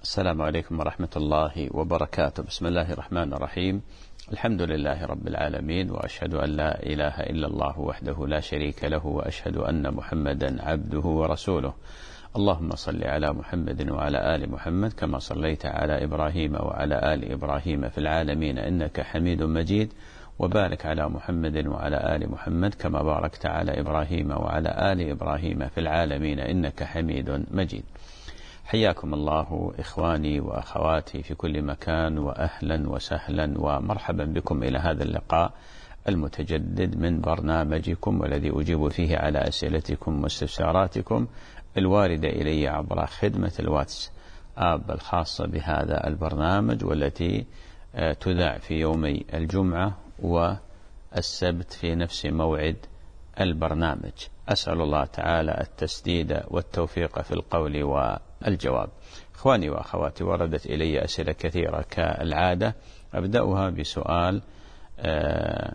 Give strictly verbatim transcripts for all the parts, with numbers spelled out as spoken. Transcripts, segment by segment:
السلام عليكم ورحمة الله وبركاته. بسم الله الرحمن الرحيم. الحمد لله رب العالمين، وأشهد أن لا إله إلا الله وحده لا شريك له، وأشهد أن محمدا عبده ورسوله. اللهم صل على محمد وعلى آل محمد كما صليت على إبراهيم وعلى آل إبراهيم في العالمين إنك حميد مجيد، وبارك على محمد وعلى آل محمد كما باركت على إبراهيم وعلى آل إبراهيم في العالمين إنك حميد مجيد. حياكم الله إخواني وأخواتي في كل مكان، وأهلا وسهلا ومرحبا بكم إلى هذا اللقاء المتجدد من برنامجكم، والذي أجيب فيه على أسئلتكم واستفساراتكم الواردة إلي عبر خدمة الواتس آب الخاصة بهذا البرنامج، والتي تذاع في يومي الجمعة والسبت في نفس موعد البرنامج. أسأل الله تعالى التسديد والتوفيق في القول والجواب. إخواني وأخواتي، وردت إلي أسئلة كثيرة كالعادة. أبدأها بسؤال آه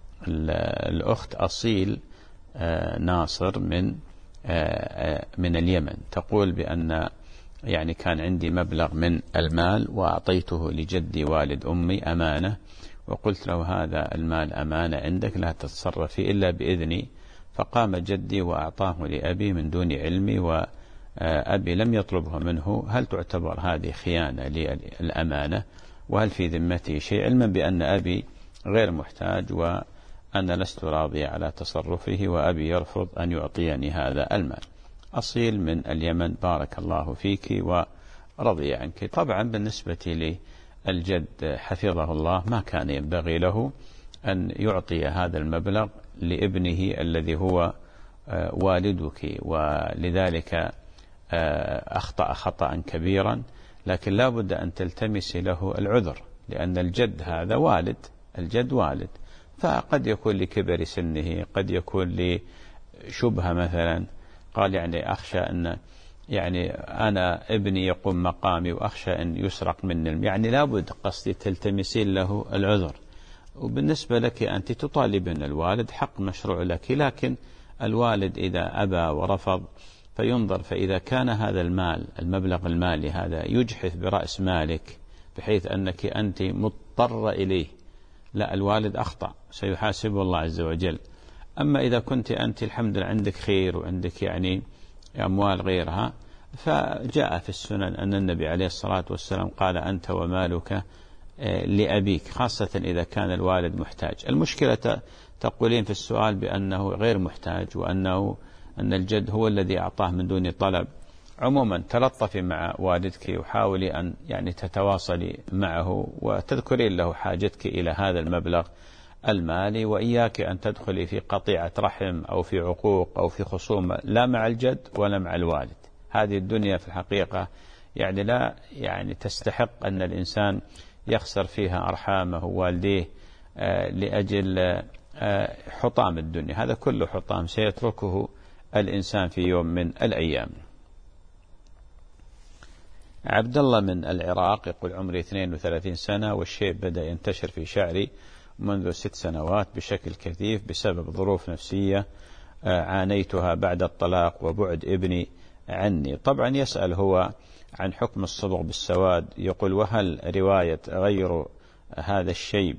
الأخت أصيل آه ناصر من آه من اليمن، تقول بأن يعني كان عندي مبلغ من المال وأعطيته لجدي والد أمي أمانة، وقلت له هذا المال أمانة عندك لا تتصرف فيه إلا بإذني، فقام جدي وأعطاه لأبي من دون علمي، وأبي لم يطلبه منه. هل تعتبر هذه خيانة للأمانة؟ وهل في ذمتي شيء، علما بأن أبي غير محتاج وأنا لست راضي على تصرفه، وأبي يرفض أن يعطيني هذا المال؟ أصيل من اليمن، بارك الله فيك ورضي عنك. طبعا بالنسبة للجد حفظه الله ما كان ينبغي له أن يعطي هذا المبلغ لابنه الذي هو والدك، ولذلك أخطأ خطأ كبيرا، لكن لا بد أن تلتمس له العذر، لأن الجد هذا والد، الجد والد، فقد يكون لكبر سنه، قد يكون لشبهة مثلا، قال يعني أخشى أن يعني أنا ابني يقوم مقامي وأخشى أن يسرق مني، يعني لا بد قصدي تلتمسين له العذر. وبالنسبة لك أنت تطالبين الوالد، حق مشروع لك، لكن الوالد إذا أبى ورفض فينظر، فإذا كان هذا المال المبلغ المالي هذا يجحف برأس مالك بحيث أنك أنت مضطر إليه، لا، الوالد أخطأ سيحاسبه الله عز وجل. أما إذا كنت أنت الحمد لله عندك خير وعندك يعني أموال غيرها، فجاء في السنن أن النبي عليه الصلاة والسلام قال أنت ومالك لأبيك، خاصة إذا كان الوالد محتاج. المشكلة تقولين في السؤال بأنه غير محتاج، وأنه أن الجد هو الذي أعطاه من دون طلب. عموما تلطفي مع والدك وحاولي أن يعني تتواصلي معه وتذكرين له حاجتك إلى هذا المبلغ المالي، وإياك أن تدخلي في قطيعة رحم أو في عقوق أو في خصومة، لا مع الجد ولا مع الوالد. هذه الدنيا في الحقيقة يعني لا يعني تستحق أن الإنسان يخسر فيها أرحامه والديه آه لأجل آه حطام الدنيا. هذا كله حطام سيتركه الإنسان في يوم من الأيام. عبد الله من العراق يقول عمري اثنين وثلاثين سنة، والشيب بدأ ينتشر في شعري منذ ست سنوات بشكل كثيف بسبب ظروف نفسية آه عانيتها بعد الطلاق وبعد ابني عني. طبعا يسأل هو عن حكم الصبغ بالسواد، يقول وهل رواية غير هذا الشيء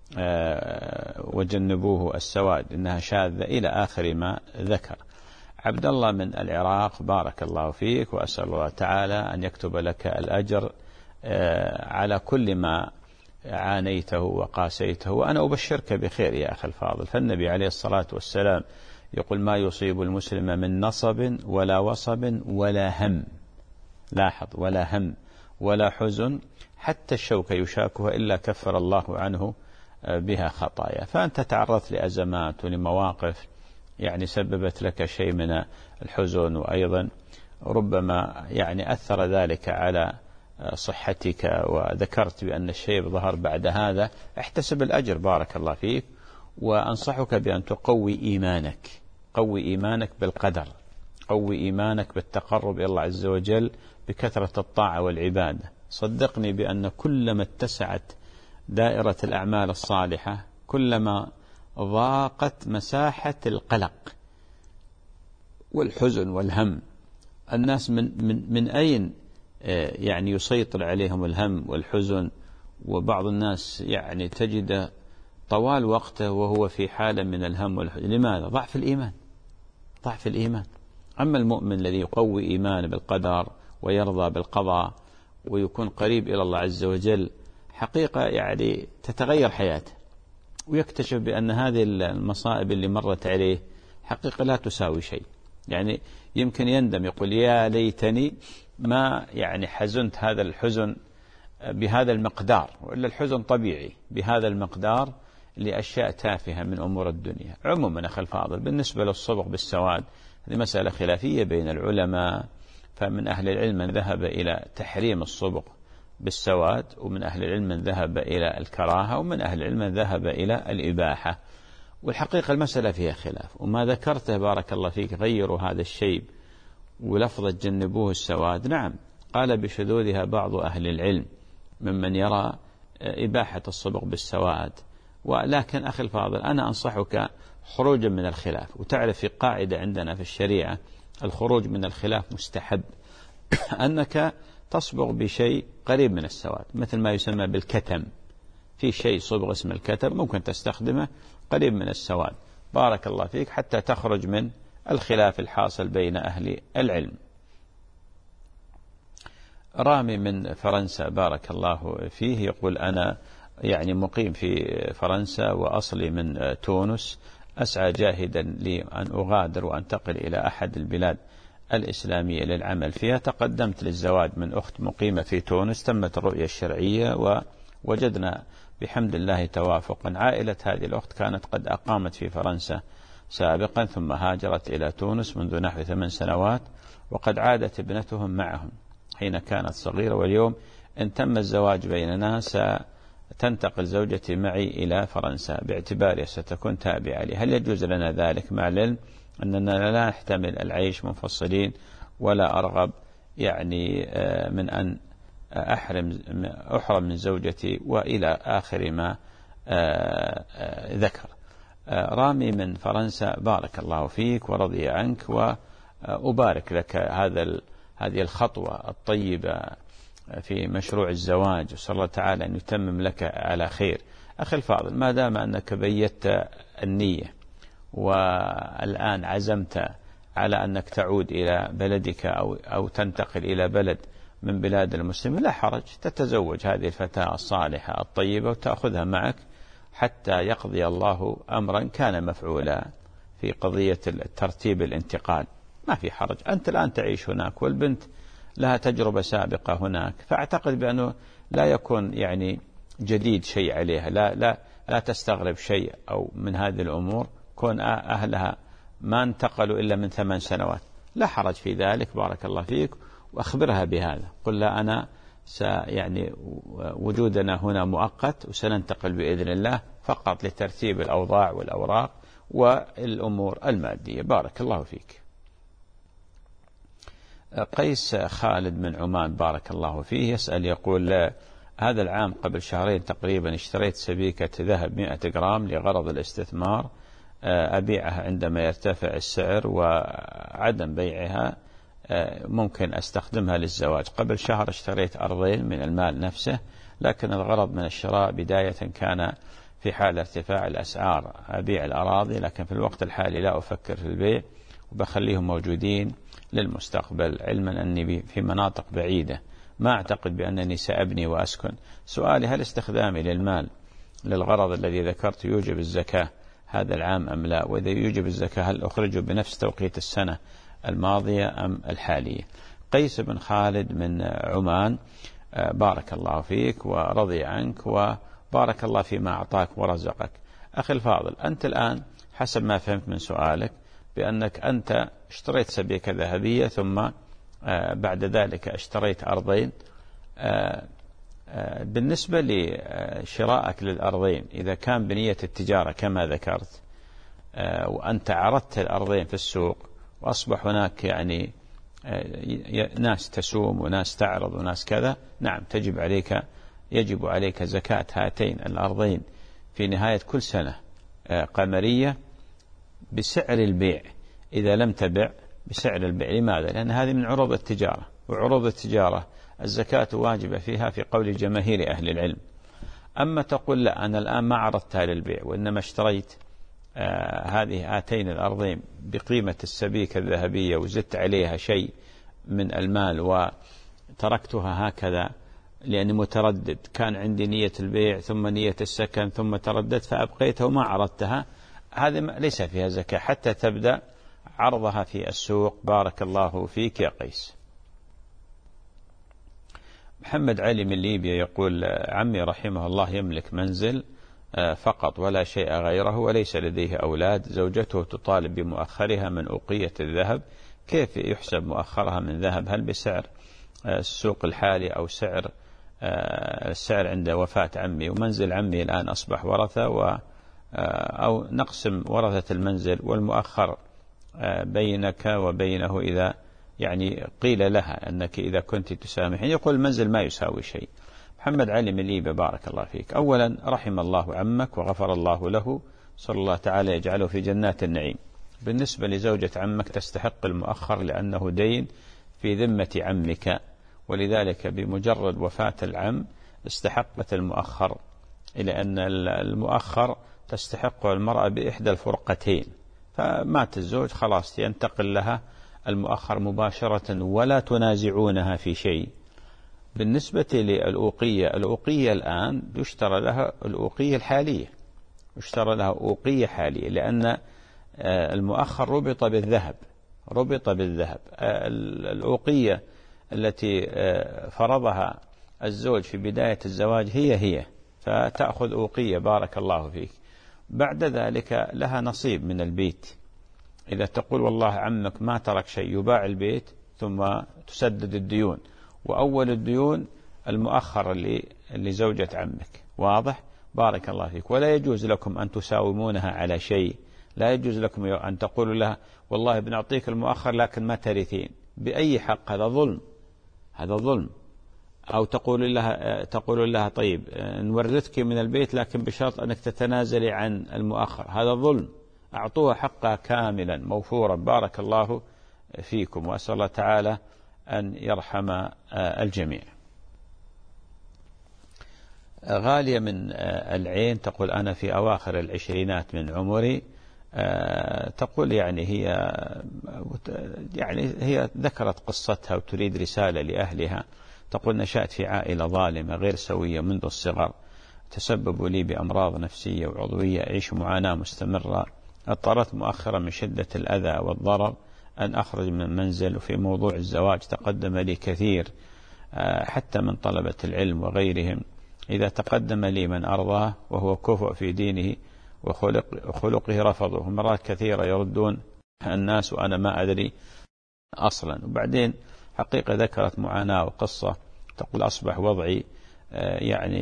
وجنبوه السواد إنها شاذة إلى آخر ما ذكر. عبد الله من العراق، بارك الله فيك، وأسأل الله تعالى أن يكتب لك الأجر على كل ما عانيته وقاسيته، وأنا أبشرك بخير يا أخي الفاضل. فالنبي عليه الصلاة والسلام يقول ما يصيب المسلم من نصب ولا وصب ولا هم، لاحظ، ولا هم ولا حزن، حتى الشوكة يشاكها إلا كفر الله عنه بها خطايا. فأنت تعرضت لأزمات ولمواقف يعني سببت لك شيء من الحزن، وأيضا ربما يعني أثر ذلك على صحتك، وذكرت بأن الشيء ظهر بعد هذا. احتسب الأجر بارك الله فيك، وأنصحك بأن تقوي إيمانك، قوي إيمانك بالقدر، قوي إيمانك بالتقرب إلى الله عز وجل بكثرة الطاعة والعبادة. صدقني بأن كلما اتسعت دائرة الأعمال الصالحة كلما ضاقت مساحة القلق والحزن والهم. الناس من, من, من أين يعني يسيطر عليهم الهم والحزن، وبعض الناس يعني تجد طوال وقته وهو في حالة من الهم والحزن. لماذا؟ ضعف الإيمان، ضعف الإيمان. أما المؤمن الذي يقوي إيمانه بالقدر ويرضى بالقضاء ويكون قريب إلى الله عز وجل، حقيقة يعني تتغير حياته، ويكتشف بأن هذه المصائب اللي مرت عليه حقيقة لا تساوي شيء. يعني يمكن يندم يقول يا ليتني ما يعني حزنت هذا الحزن بهذا المقدار، وإلا الحزن طبيعي بهذا المقدار لأشياء تافهة من أمور الدنيا. عموما أخي الفاضل، بالنسبة للصبغ بالسواد هذه مسألة خلافية بين العلماء، فمن أهل العلم من ذهب إلى تحريم الصبغ بالسواد، ومن أهل العلم من ذهب إلى الكراهة، ومن أهل العلم من ذهب إلى الإباحة. والحقيقة المسألة فيها خلاف، وما ذكرته بارك الله فيك غيروا هذا الشيء ولفظة جنبوه السواد، نعم قال بشذوذها بعض أهل العلم ممن يرى إباحة الصبغ بالسواد. ولكن أخي الفاضل، أنا أنصحك خروجا من الخلاف، وتعرف في قاعدة عندنا في الشريعة الخروج من الخلاف مستحب، أنك تصبغ بشيء قريب من السواد، مثل ما يسمى بالكتم. في شيء صبغ اسم الكتم ممكن تستخدمه قريب من السواد بارك الله فيك، حتى تخرج من الخلاف الحاصل بين أهل العلم. رامي من فرنسا بارك الله فيه يقول أنا يعني مقيم في فرنسا وأصلي من تونس، أسعى جاهدا لأن أغادر وأنتقل إلى أحد البلاد الإسلامية للعمل فيها. تقدمت للزواج من أخت مقيمة في تونس، تمت الرؤية الشرعية ووجدنا بحمد الله توافقا. عائلة هذه الأخت كانت قد أقامت في فرنسا سابقا، ثم هاجرت إلى تونس منذ نحو ثمان سنوات، وقد عادت ابنتهم معهم حين كانت صغيرة، واليوم إن تم الزواج بيننا ستنتقل زوجتي معي إلى فرنسا باعتبارها ستكون تابعة لي. هل يجوز لنا ذلك؟ مع العلم أننا لا نحتمل العيش منفصلين، ولا أرغب يعني من أن أحرم أحرم من زوجتي، وإلى آخر ما ذكر. رامي من فرنسا بارك الله فيك ورضي عنك، وأبارك لك هذا هذه الخطوة الطيبة في مشروع الزواج، وصلى الله تعالى أن يتمم لك على خير. أخي الفاضل، ما دام أنك بيت النية والآن عزمت على أنك تعود إلى بلدك أو أو تنتقل إلى بلد من بلاد المسلمين، لا حرج، تتزوج هذه الفتاة الصالحة الطيبة وتأخذها معك حتى يقضي الله أمرا كان مفعولا في قضية الترتيب الانتقال. ما في حرج، أنت الآن تعيش هناك والبنت لها تجربة سابقة هناك، فأعتقد بأنه لا يكون يعني جديد شيء عليها، لا لا لا تستغرب شيء أو من هذه الأمور، كون أهلها ما انتقلوا إلا من ثمان سنوات، لا حرج في ذلك بارك الله فيك. وأخبرها بهذا، قل لا أنا يعني وجودنا هنا مؤقت، وسننتقل بإذن الله فقط لترتيب الأوضاع والأوراق والأمور المادية. بارك الله فيك. قيس خالد من عمان بارك الله فيه يسأل يقول هذا العام قبل شهرين تقريبا اشتريت سبيكة ذهب مئة جرام لغرض الاستثمار، أبيعها عندما يرتفع السعر، وعدم بيعها ممكن أستخدمها للزواج. قبل شهر اشتريت أرضين من المال نفسه، لكن الغرض من الشراء بداية كان في حال ارتفاع الأسعار أبيع الأراضي، لكن في الوقت الحالي لا أفكر في البيع وبخليهم موجودين للمستقبل، علما أني في مناطق بعيدة ما أعتقد بأنني سأبني وأسكن. سؤالي هل استخدامي للمال للغرض الذي ذكرت يوجب الزكاة هذا العام أم لا؟ وإذا يوجب الزكاة هل أخرجه بنفس توقيت السنة الماضية أم الحالية؟ قيس بن خالد من عمان بارك الله فيك ورضي عنك، وبارك الله فيما أعطاك ورزقك. أخي الفاضل، أنت الآن حسب ما فهمت من سؤالك بأنك أنت اشتريت سبيكة ذهبية، ثم بعد ذلك اشتريت أرضين. بالنسبة لشرائك للأرضين، إذا كان بنية التجارة كما ذكرت وأنت عرضت الأرضين في السوق وأصبح هناك يعني ناس تسوم وناس تعرض وناس كذا، نعم تجب عليك يجب عليك زكاة هاتين الأرضين في نهاية كل سنة قمرية بسعر البيع، إذا لم تبع بسعر البيع. لماذا؟ لأن هذه من عروض التجارة، وعروض التجارة الزكاة واجبة فيها في قول جماهير أهل العلم. أما تقول لا أنا الآن ما عرضتها للبيع وإنما اشتريت آه هذه هاتين الأرضين بقيمة السبيكة الذهبية وزدت عليها شيء من المال وتركتها هكذا لأني متردد، كان عندي نية البيع ثم نية السكن ثم ترددت فأبقيتها وما عرضتها، هذا ليس فيها زكاة حتى تبدأ عرضها في السوق. بارك الله فيك يا قيس. محمد علي من ليبيا يقول عمي رحمه الله يملك منزل فقط ولا شيء غيره وليس لديه أولاد، زوجته تطالب بمؤخرها من أوقية الذهب، كيف يحسب مؤخرها من ذهب؟ هل بسعر السوق الحالي أو سعر السعر عند وفاة عمي؟ ومنزل عمي الآن أصبح ورثة و أو نقسم ورثة المنزل والمؤخر بينك وبينه إذا يعني قيل لها أنك إذا كنت تسامحين. يقول المنزل ما يساوي شيء. محمد علي من ليبيا بارك الله فيك. أولا رحم الله عمك وغفر الله له، صلى الله تعالى يجعله في جنات النعيم. بالنسبة لزوجة عمك تستحق المؤخر لأنه دين في ذمة عمك، ولذلك بمجرد وفاة العم استحقت المؤخر، إلى أن المؤخر تستحق المرأة بإحدى الفرقتين، فمات الزوج خلاص ينتقل لها المؤخر مباشرة ولا تنازعونها في شيء. بالنسبة للأوقية، الأوقية الآن يشترى لها الأوقية الحالية، يشترى لها أوقية حالية لأن المؤخر ربط بالذهب، ربط بالذهب. الأوقية التي فرضها الزوج في بداية الزواج هي هي، فتأخذ أوقية بارك الله فيك. بعد ذلك لها نصيب من البيت. إذا تقول والله عمك ما ترك شيء يباع البيت ثم تسدد الديون، وأول الديون المؤخر اللي لزوجة عمك. واضح؟ بارك الله فيك. ولا يجوز لكم أن تساومونها على شيء، لا يجوز لكم أن تقولوا لها والله بنعطيك المؤخر لكن ما ترثين. بأي حق؟ هذا ظلم، هذا ظلم. أو تقول لها تقول لها طيب نورثك من البيت لكن بشرط أنك تتنازلي عن المؤخر، هذا ظلم. أعطوها حقها كاملا موفورا. بارك الله فيكم، وأسأل الله تعالى أن يرحم الجميع. غالية من العين تقول أنا في أواخر العشرينات من عمري، تقول يعني هي يعني هي ذكرت قصتها وتريد رسالة لأهلها. تقول نشأت في عائلة ظالمة غير سوية منذ الصغر، تسببوا لي بأمراض نفسية وعضوية، أعيش معاناة مستمرة. اضطرت مؤخرا من شدة الأذى والضرر أن أخرج من المنزل، وفي موضوع الزواج تقدم لي كثير حتى من طلبة العلم وغيرهم. إذا تقدم لي من أرضاه وهو كفء في دينه وخلق وخلقه رفضه، مرات كثيرة يردون الناس وأنا ما أدري أصلا. وبعدين حقيقة ذكرت معاناة وقصة، تقول أصبح وضعي يعني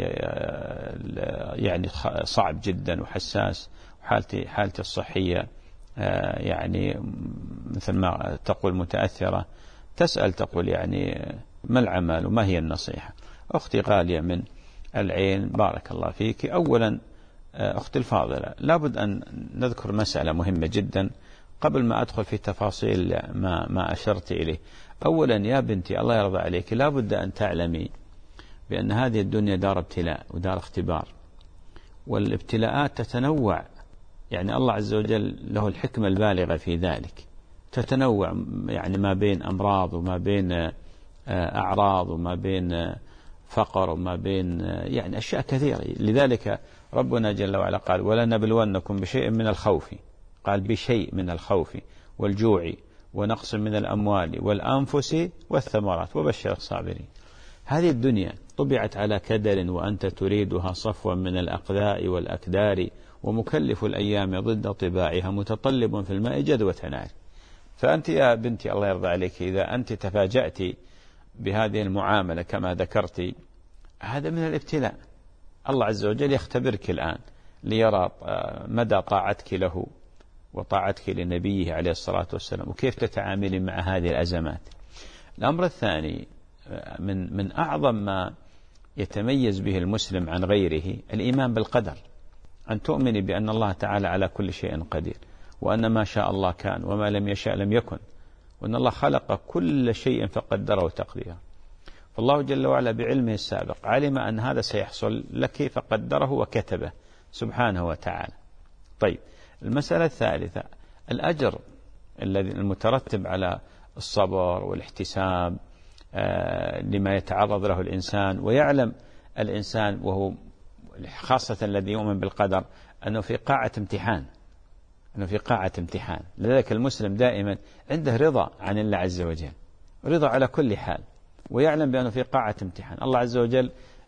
يعني صعب جدا وحساس، وحالتي حالتي الصحية يعني مثل ما تقول متأثرة. تسأل تقول يعني ما العمل وما هي النصيحة؟ أختي غالية من العين بارك الله فيك. أولا أختي الفاضلة، لابد أن نذكر مسألة مهمة جدا قبل ما أدخل في تفاصيل ما, ما أشرت إليه. أولا يا بنتي الله يرضى عليك، لابد أن تعلمي بأن هذه الدنيا دار ابتلاء ودار اختبار، والابتلاءات تتنوع، يعني الله عز وجل له الحكمة البالغة في ذلك، تتنوع يعني ما بين أمراض وما بين أعراض وما بين فقر وما بين يعني أشياء كثيرة. لذلك ربنا جل وعلا قال ولنبلونكم بشيء من الخوف، قال بشيء من الخوف والجوع ونقص من الأموال والأنفس والثمرات وبشر الصابرين. هذه الدنيا طبعت على كدر وأنت تريدها صفوا من الأقذاء والأكدار، ومكلف الأيام ضد طباعها متطلب في الماء جدوة نار. فأنت يا بنتي الله يرضى عليك إذا أنت تفاجأت بهذه المعاملة كما ذكرت، هذا من الابتلاء. الله عز وجل يختبرك الآن ليرى مدى طاعتك له وطاعتك لنبيه عليه الصلاة والسلام، وكيف تتعاملي مع هذه الأزمات. الأمر الثاني من من أعظم ما يتميز به المسلم عن غيره الإيمان بالقدر، أن تؤمني بأن الله تعالى على كل شيء قدير، وأن ما شاء الله كان وما لم يشاء لم يكن، وأن الله خلق كل شيء فقدره تقديرا. فالله جل وعلا بعلمه السابق علم أن هذا سيحصل لك فقدره وكتبه سبحانه وتعالى. طيب، المسألة الثالثة الأجر الذي المترتب على الصبر والاحتساب لما يتعرض له الإنسان. ويعلم الإنسان وهو خاصة الذي يؤمن بالقدر أنه في قاعة امتحان، أنه في قاعة امتحان. لذلك المسلم دائما عنده رضا عن الله عز وجل، رضا على كل حال، ويعلم بأنه في قاعة امتحان. الله عز وجل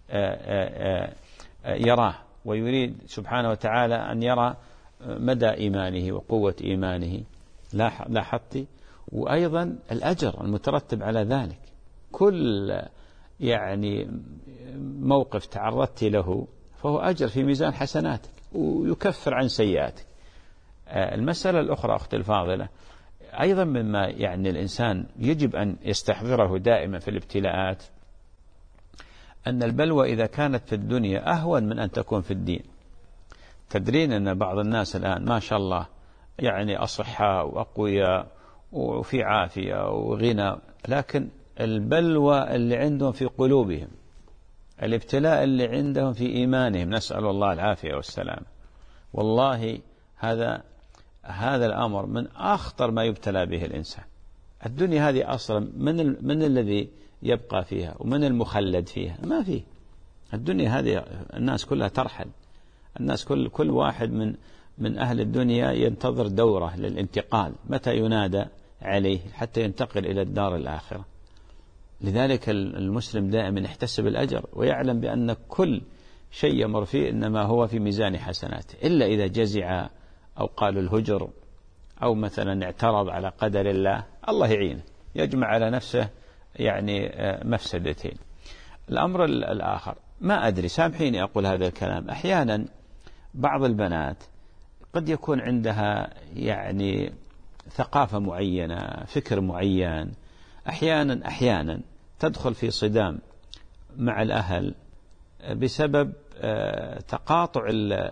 يراه ويريد سبحانه وتعالى أن يرى مدى إيمانه وقوة إيمانه. لاحظت؟ وأيضا الأجر المترتب على ذلك. كل يعني موقف تعرضت له فهو أجر في ميزان حسناتك ويكفر عن سيئاتك. المسألة الأخرى أختي الفاضلة أيضا مما يعني الإنسان يجب أن يستحضره دائما في الابتلاءات أن البلوى إذا كانت في الدنيا أهون من أن تكون في الدين. تدرين أن بعض الناس الآن ما شاء الله يعني أصحاء وأقوياء وفي عافية وغنى، لكن البلوى اللي عندهم في قلوبهم، الابتلاء اللي عندهم في إيمانهم، نسأل الله العافية والسلام. والله هذا هذا الأمر من أخطر ما يبتلى به الإنسان. الدنيا هذه أصلا من من الذي يبقى فيها ومن المخلد فيها؟ ما فيه. الدنيا هذه الناس كلها ترحل، الناس كل كل واحد من من أهل الدنيا ينتظر دوره للانتقال، متى ينادى عليه حتى ينتقل إلى الدار الآخرة. لذلك المسلم دائما يحتسب الأجر ويعلم بأن كل شيء يمر فيه إنما هو في ميزان حسناته، إلا إذا جزع أو قال الهجر أو مثلا اعترض على قدر الله، الله يعينه، يجمع على نفسه يعني مفسدتين. الأمر الآخر، ما أدري، سامحيني أقول هذا الكلام، أحيانا بعض البنات قد يكون عندها يعني ثقافة معينة، فكر معين، أحيانا أحيانا تدخل في صدام مع الأهل بسبب تقاطع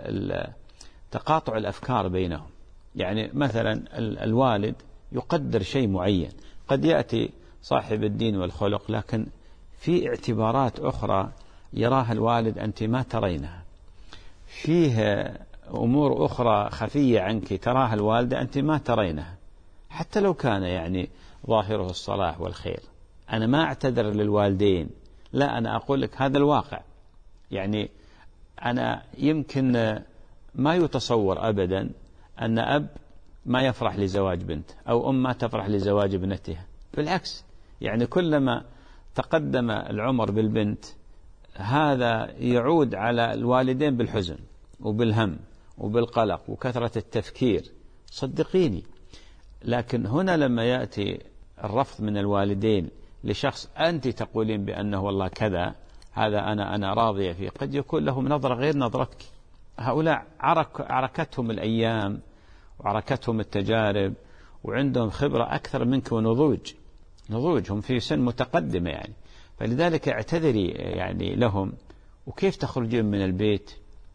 تقاطع الأفكار بينهم. يعني مثلا الوالد يقدر شيء معين، قد يأتي صاحب الدين والخلق لكن في اعتبارات أخرى يراها الوالد أنت ما ترينها، فيه أمور أخرى خفية عنك تراها الوالدة أنت ما ترينها، حتى لو كان يعني ظاهره الصلاح والخير. أنا ما أعتذر للوالدين، لا، أنا أقول لك هذا الواقع. يعني أنا يمكن ما يتصور أبدا أن أب ما يفرح لزواج بنت أو أم ما تفرح لزواج ابنتها، بالعكس، يعني كلما تقدم العمر بالبنت هذا يعود على الوالدين بالحزن وبالهم وبالقلق وكثرة التفكير، صدقيني. لكن هنا لما يأتي الرفض من الوالدين لشخص أنت تقولين بأنه والله كذا، هذا أنا أنا راضية فيه، قد يكون لهم نظرة غير نظرتك. هؤلاء عرك عركتهم الأيام وعركتهم التجارب وعندهم خبرة أكثر منك ونضوج، نضوجهم في سن متقدمة يعني. فلذلك اعتذري يعني لهم. وكيف تخرجين من البيت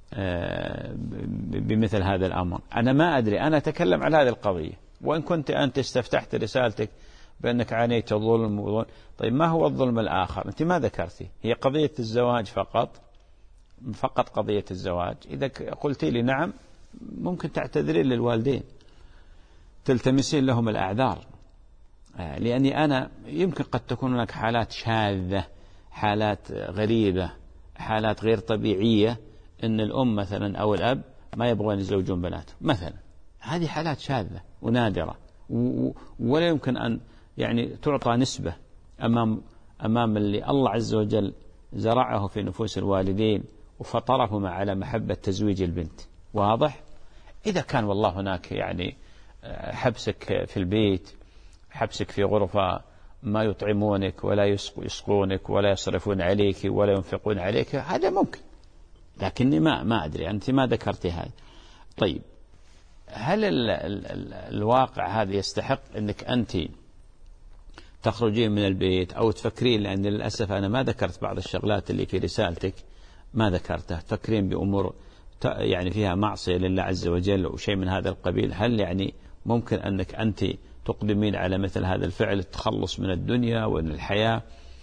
بمثل هذا الأمر؟ أنا ما أدري، أنا أتكلم على هذه القضية، وإن كنت أنت استفتحت رسالتك بأنك عانيت الظلم وظلم. طيب ما هو الظلم الآخر؟ أنت ما ذكرتي، هي قضية الزواج فقط، فقط قضية الزواج. إذا قلت لي نعم ممكن تعتذرين للوالدين، تلتمسين لهم الأعذار، لأني أنا يمكن قد تكون هناك حالات شاذة، حالات غريبة، حالات غير طبيعية، إن الأم مثلا أو الأب ما يبغون يزوجون بناتهم مثلا. هذه حالات شاذة ونادرة، ولا يمكن أن يعني تعطى نسبة أمام أمام اللي الله عز وجل زرعه في نفوس الوالدين وفطرهم على محبة تزويج البنت. واضح؟ إذا كان والله هناك يعني حبسك في البيت، حبسك في غرفة، ما يطعمونك ولا يسقونك ولا يصرفون عليك ولا ينفقون عليك، هذا ممكن، لكني ما ما أدري، أنت ما ذكرتي هذا. طيب، هل ال ال ال الواقع هذا يستحق أنك أنت تخرجين من البيت أو تفكرين؟ لأن للأسف أنا ما ذكرت بعض الشغلات اللي في رسالتك، ما ذكرتها. تفكرين بأمور يعني فيها معصية لله عز وجل وشيء من هذا القبيل. هل يعني ممكن أنك أنت تقدمين على مثل هذا الفعل التخلص من الدنيا ومن الحياة؟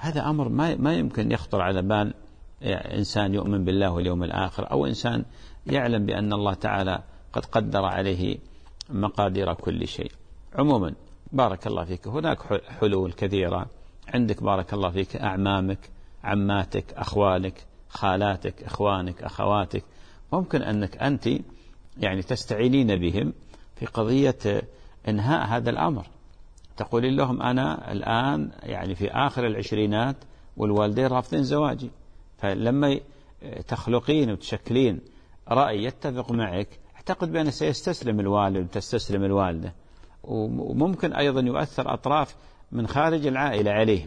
هذا أمر ما ما يمكن يخطر على بال إنسان يؤمن بالله واليوم الآخر، أو إنسان يعلم بأن الله تعالى قد قدر عليه مقادير كل شيء. عموما بارك الله فيك، هناك حلول كثيرة عندك، بارك الله فيك، أعمامك، عماتك، أخوالك، خالاتك، إخوانك، أخواتك، ممكن أنك أنت يعني تستعينين بهم في قضية إنهاء هذا الأمر. تقولين لهم أنا الآن يعني في آخر العشرينات والوالدين رافضين زواجي، فلما تخلقين وتشكلين رأي يتفق معك أعتقد بأنه سيستسلم الوالد وتستسلم الوالدة، وممكن أيضا يؤثر أطراف من خارج العائلة عليهم،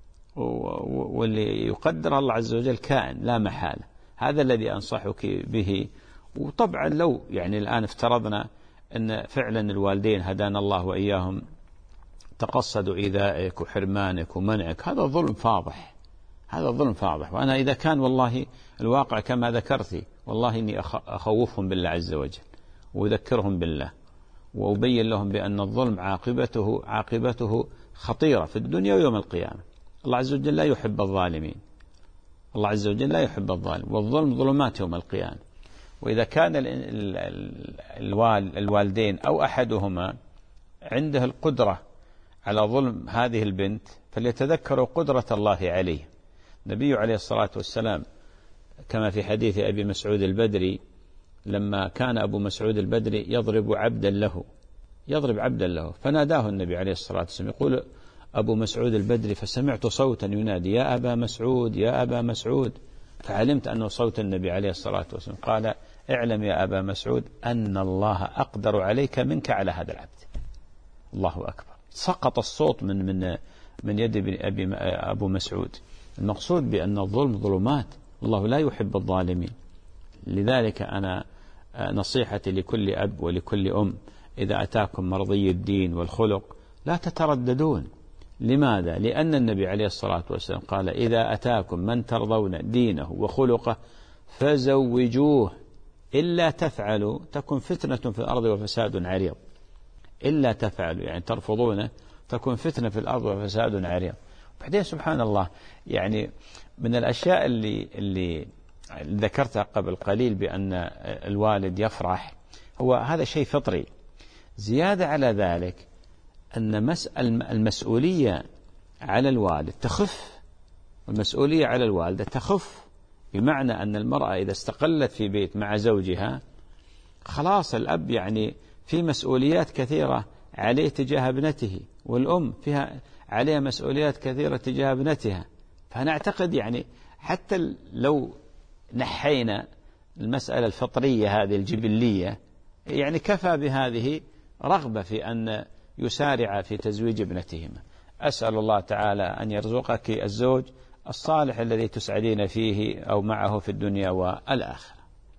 واللي يقدر الله عز وجل كائن لا محالة. هذا الذي أنصحك به. وطبعا لو يعني الآن افترضنا أن فعلا الوالدين هدانا الله وإياهم تقصدوا إيذائك وحرمانك ومنعك، هذا ظلم فاضح، هذا ظلم فاضح. وأنا إذا كان والله الواقع كما ذكرتي، والله إني أخوفهم بالله عز وجل وأذكرهم بالله وأبين لهم بأن الظلم عاقبته عاقبته خطيرة في الدنيا ويوم القيامة. الله عز وجل لا يحب الظالمين، الله عز وجل لا يحب الظالم، والظلم ظلمات يوم القيامة. وإذا كان الوالدين أو أحدهما عنده القدرة على ظلم هذه البنت فليتذكروا قدرة الله عليه. النبي عليه الصلاة والسلام كما في حديث أبي مسعود البدري، لما كان أبو مسعود البدري يضرب عبدا له يضرب عبدا له فناداه النبي عليه الصلاة والسلام، يقول أبو مسعود البدري فسمعت صوتا ينادي يا أبا مسعود يا أبا مسعود، فعلمت أنه صوت النبي عليه الصلاة والسلام. قال اعلم يا أبا مسعود أن الله أقدر عليك منك على هذا العبد. الله أكبر. سقط الصوت من من من يد أبي أبو مسعود. المقصود بأن الظلم ظلمات، الله لا يحب الظالمين. لذلك أنا نصيحتي لكل أب ولكل أم، إذا أتاكم مرضي الدين والخلق لا تترددون. لماذا؟ لأن النبي عليه الصلاة والسلام قال إذا أتاكم من ترضون دينه وخلقه فزوجوه، إلا تفعلوا تكن فتنة في الأرض وفساد عريض. إلا تفعلوا يعني ترفضونه تكن فتنة في الأرض وفساد عريض. بعدين سبحان الله، يعني من الأشياء اللي اللي ذكرتها قبل قليل بأن الوالد يفرح، هو هذا شيء فطري. زيادة على ذلك أن مسألة المسؤولية على الوالد تخف، والمسؤولية على الوالدة تخف، بمعنى أن المرأة إذا استقلت في بيت مع زوجها خلاص الأب يعني في مسؤوليات كثيرة عليه تجاه ابنته، والأم فيها عليها مسؤوليات كثيرة تجاه ابنتها. فنعتقد يعني حتى لو نحينا المسألة الفطرية هذه الجبلية، يعني كفى بهذه رغبة في أن يسارع في تزويج ابنتهما. أسأل الله تعالى أن يرزقك الزوج الصالح الذي تسعدين فيه أو معه في الدنيا والآخرة.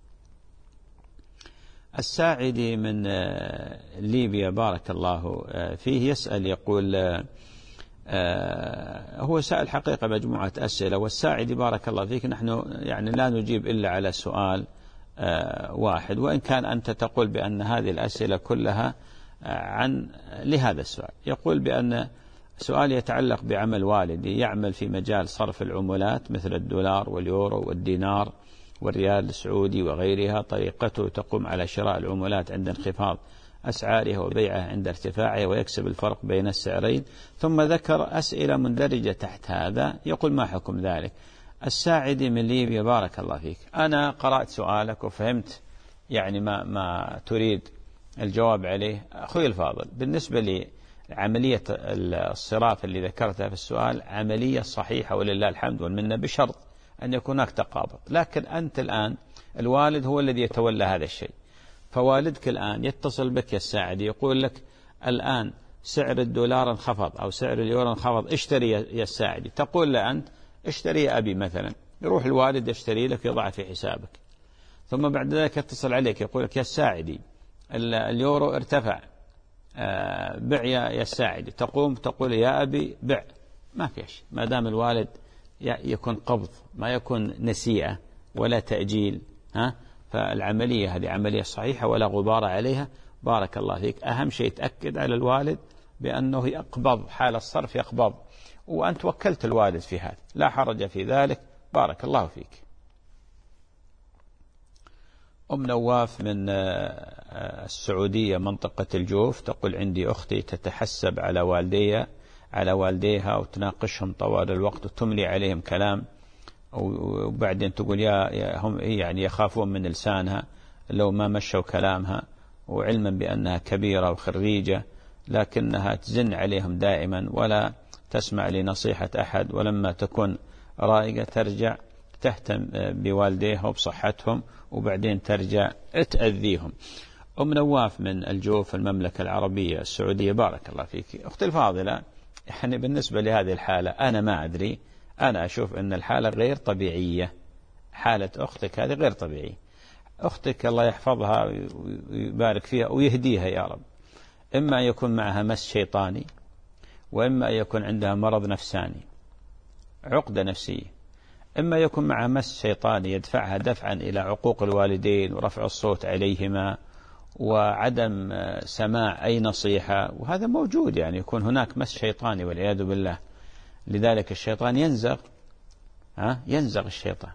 الساعدي من ليبيا بارك الله فيه يسأل، يقول هو سأل حقيقة مجموعة أسئلة، والساعدي بارك الله فيك نحن يعني لا نجيب إلا على سؤال واحد، وإن كان أنت تقول بأن هذه الأسئلة كلها عن لهذا السؤال. يقول بأن سؤال يتعلق بعمل والدي، يعمل في مجال صرف العملات مثل الدولار واليورو والدينار والريال السعودي وغيرها. طريقته تقوم على شراء العملات عند انخفاض أسعارها وبيعها عند ارتفاعها، ويكسب الفرق بين السعرين. ثم ذكر أسئلة مندرجة تحت هذا، يقول ما حكم ذلك؟ الساعدي من ليبيا بارك الله فيك، أنا قرأت سؤالك وفهمت يعني ما ما تريد الجواب عليه. أخوي الفاضل، بالنسبة لعملية الصراف اللي ذكرتها في السؤال عملية صحيحة ولله الحمد والمنة، بشرط أن يكون هناك تقابض. لكن أنت الآن الوالد هو الذي يتولى هذا الشيء، فوالدك الآن يتصل بك يا الساعدي يقول لك الآن سعر الدولار انخفض أو سعر اليورو انخفض، اشتري يا الساعدي. تقول له أنت اشتري يا أبي مثلا، يروح الوالد يشتري لك يضع في حسابك. ثم بعد ذلك يتصل عليك يقول لك يا الساعدي اليورو ارتفع، بع يا الساعدي. تقوم تقول يا أبي بع، ما في شيء ما دام الوالد يكون قبض، ما يكون نسيئة ولا تأجيل. ها فالعملية هذه عملية صحيحة ولا غبار عليها. بارك الله فيك. أهم شيء تأكد على الوالد بأنه يقبض حال الصرف، يقبض، وأنت وكلت الوالد في هذا، لا حرج في ذلك، بارك الله فيك. أم نواف من السعودية منطقة الجوف تقول: عندي أختي تتحسب على والديها على والديها وتناقشهم طوال الوقت وتملي عليهم كلام، وبعدين تقول يا هم يعني يخافون من لسانها لو ما مشوا كلامها، وعلما بأنها كبيرة وخريجة لكنها تزن عليهم دائما ولا تسمع لنصيحة أحد، ولما تكون رائقة ترجع تهتم بوالديها وبصحتهم وبعدين ترجع تأذيهم. أم نواف من الجوف المملكة العربية السعودية، بارك الله فيك أختي الفاضلة. يعني بالنسبة لهذه الحالة أنا ما أدري، أنا أشوف أن الحالة غير طبيعية، حالة أختك هذه غير طبيعية. أختك الله يحفظها ويبارك فيها ويهديها يا رب، إما أن يكون معها مس شيطاني، وإما أن يكون عندها مرض نفساني، عقدة نفسية. إما يكون معها مس شيطاني يدفعها دفعا إلى عقوق الوالدين ورفع الصوت عليهما وعدم سماع أي نصيحة، وهذا موجود، يعني يكون هناك مس شيطاني والعياذ بالله. لذلك الشيطان ينزغ ها ينزغ الشيطان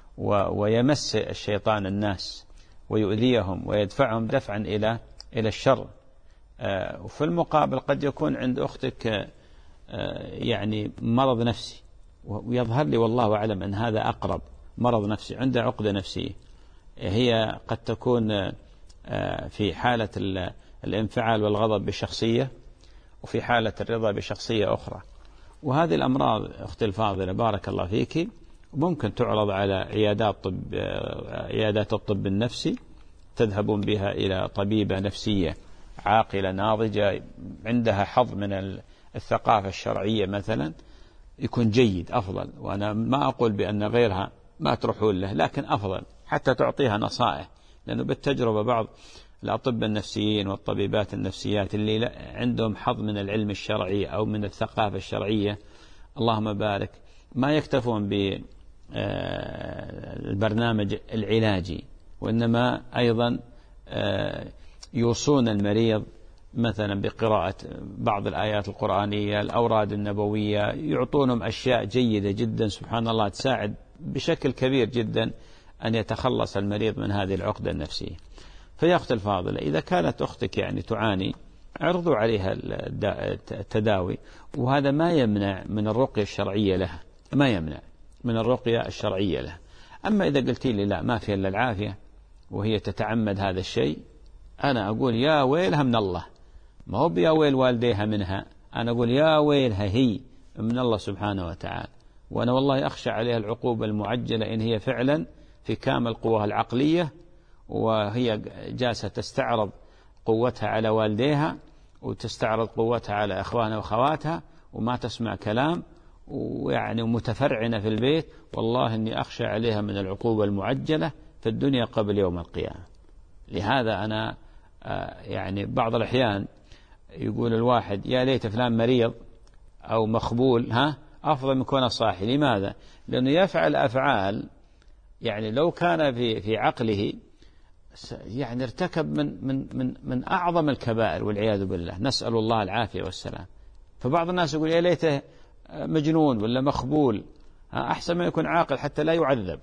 ويمس الشيطان الناس ويؤذيهم ويدفعهم دفعا إلى إلى الشر. وفي المقابل قد يكون عند أختك يعني مرض نفسي، ويظهر لي والله أعلم أن هذا أقرب مرض نفسي، عندها عقدة نفسية، هي قد تكون في حالة الانفعال والغضب بشخصية، وفي حالة الرضا بشخصية أخرى. وهذه الأمراض أختي الفاضلة بارك الله فيك ممكن تعرض على عيادات طب عيادات الطب النفسي، تذهبون بها إلى طبيبة نفسية عاقلة ناضجة عندها حظ من الثقافة الشرعية مثلا، يكون جيد أفضل. وأنا ما أقول بأن غيرها ما تروحون له، لكن أفضل حتى تعطيها نصائح، لأنه بالتجربة بعض الأطباء النفسيين والطبيبات النفسيات اللي عندهم حظ من العلم الشرعي أو من الثقافة الشرعية اللهم بارك ما يكتفون بالبرنامج العلاجي، وإنما أيضا يوصون المريض مثلا بقراءة بعض الآيات القرآنية، الأوراد النبوية، يعطونهم أشياء جيدة جدا سبحان الله تساعد بشكل كبير جدا أن يتخلص المريض من هذه العقدة النفسية. فيا أختي الفاضلة، إذا كانت أختك يعني تعاني عرضوا عليها التداوي، وهذا ما يمنع من الرقية الشرعية لها، ما يمنع من الرقية الشرعية لها. أما إذا قلت لي لا ما في إلا العافية وهي تتعمد هذا الشيء، أنا أقول يا ويلها من الله، ما هو يا ويل والديها منها، أنا أقول يا ويلها هي من الله سبحانه وتعالى. وأنا والله أخشى عليها العقوبة المعجلة إن هي فعلا في كامل قواها العقلية، وهي جالسة تستعرض قوتها على والديها وتستعرض قوتها على أخوانها وأخواتها وما تسمع كلام، ويعني متفرعنة في البيت. والله إني أخشى عليها من العقوبة المعجلة في الدنيا قبل يوم القيامة. لهذا أنا يعني بعض الأحيان يقول الواحد يا ليت فلان مريض أو مخبول ها أفضل من كونه صاحي. لماذا؟ لأنه يفعل أفعال يعني لو كان في في عقله يعني ارتكب من من من من أعظم الكبائر والعياذ بالله، نسأل الله العافية والسلام. فبعض الناس يقول يا ليته مجنون ولا مخبول، أحسن ما يكون عاقل حتى لا يعذب.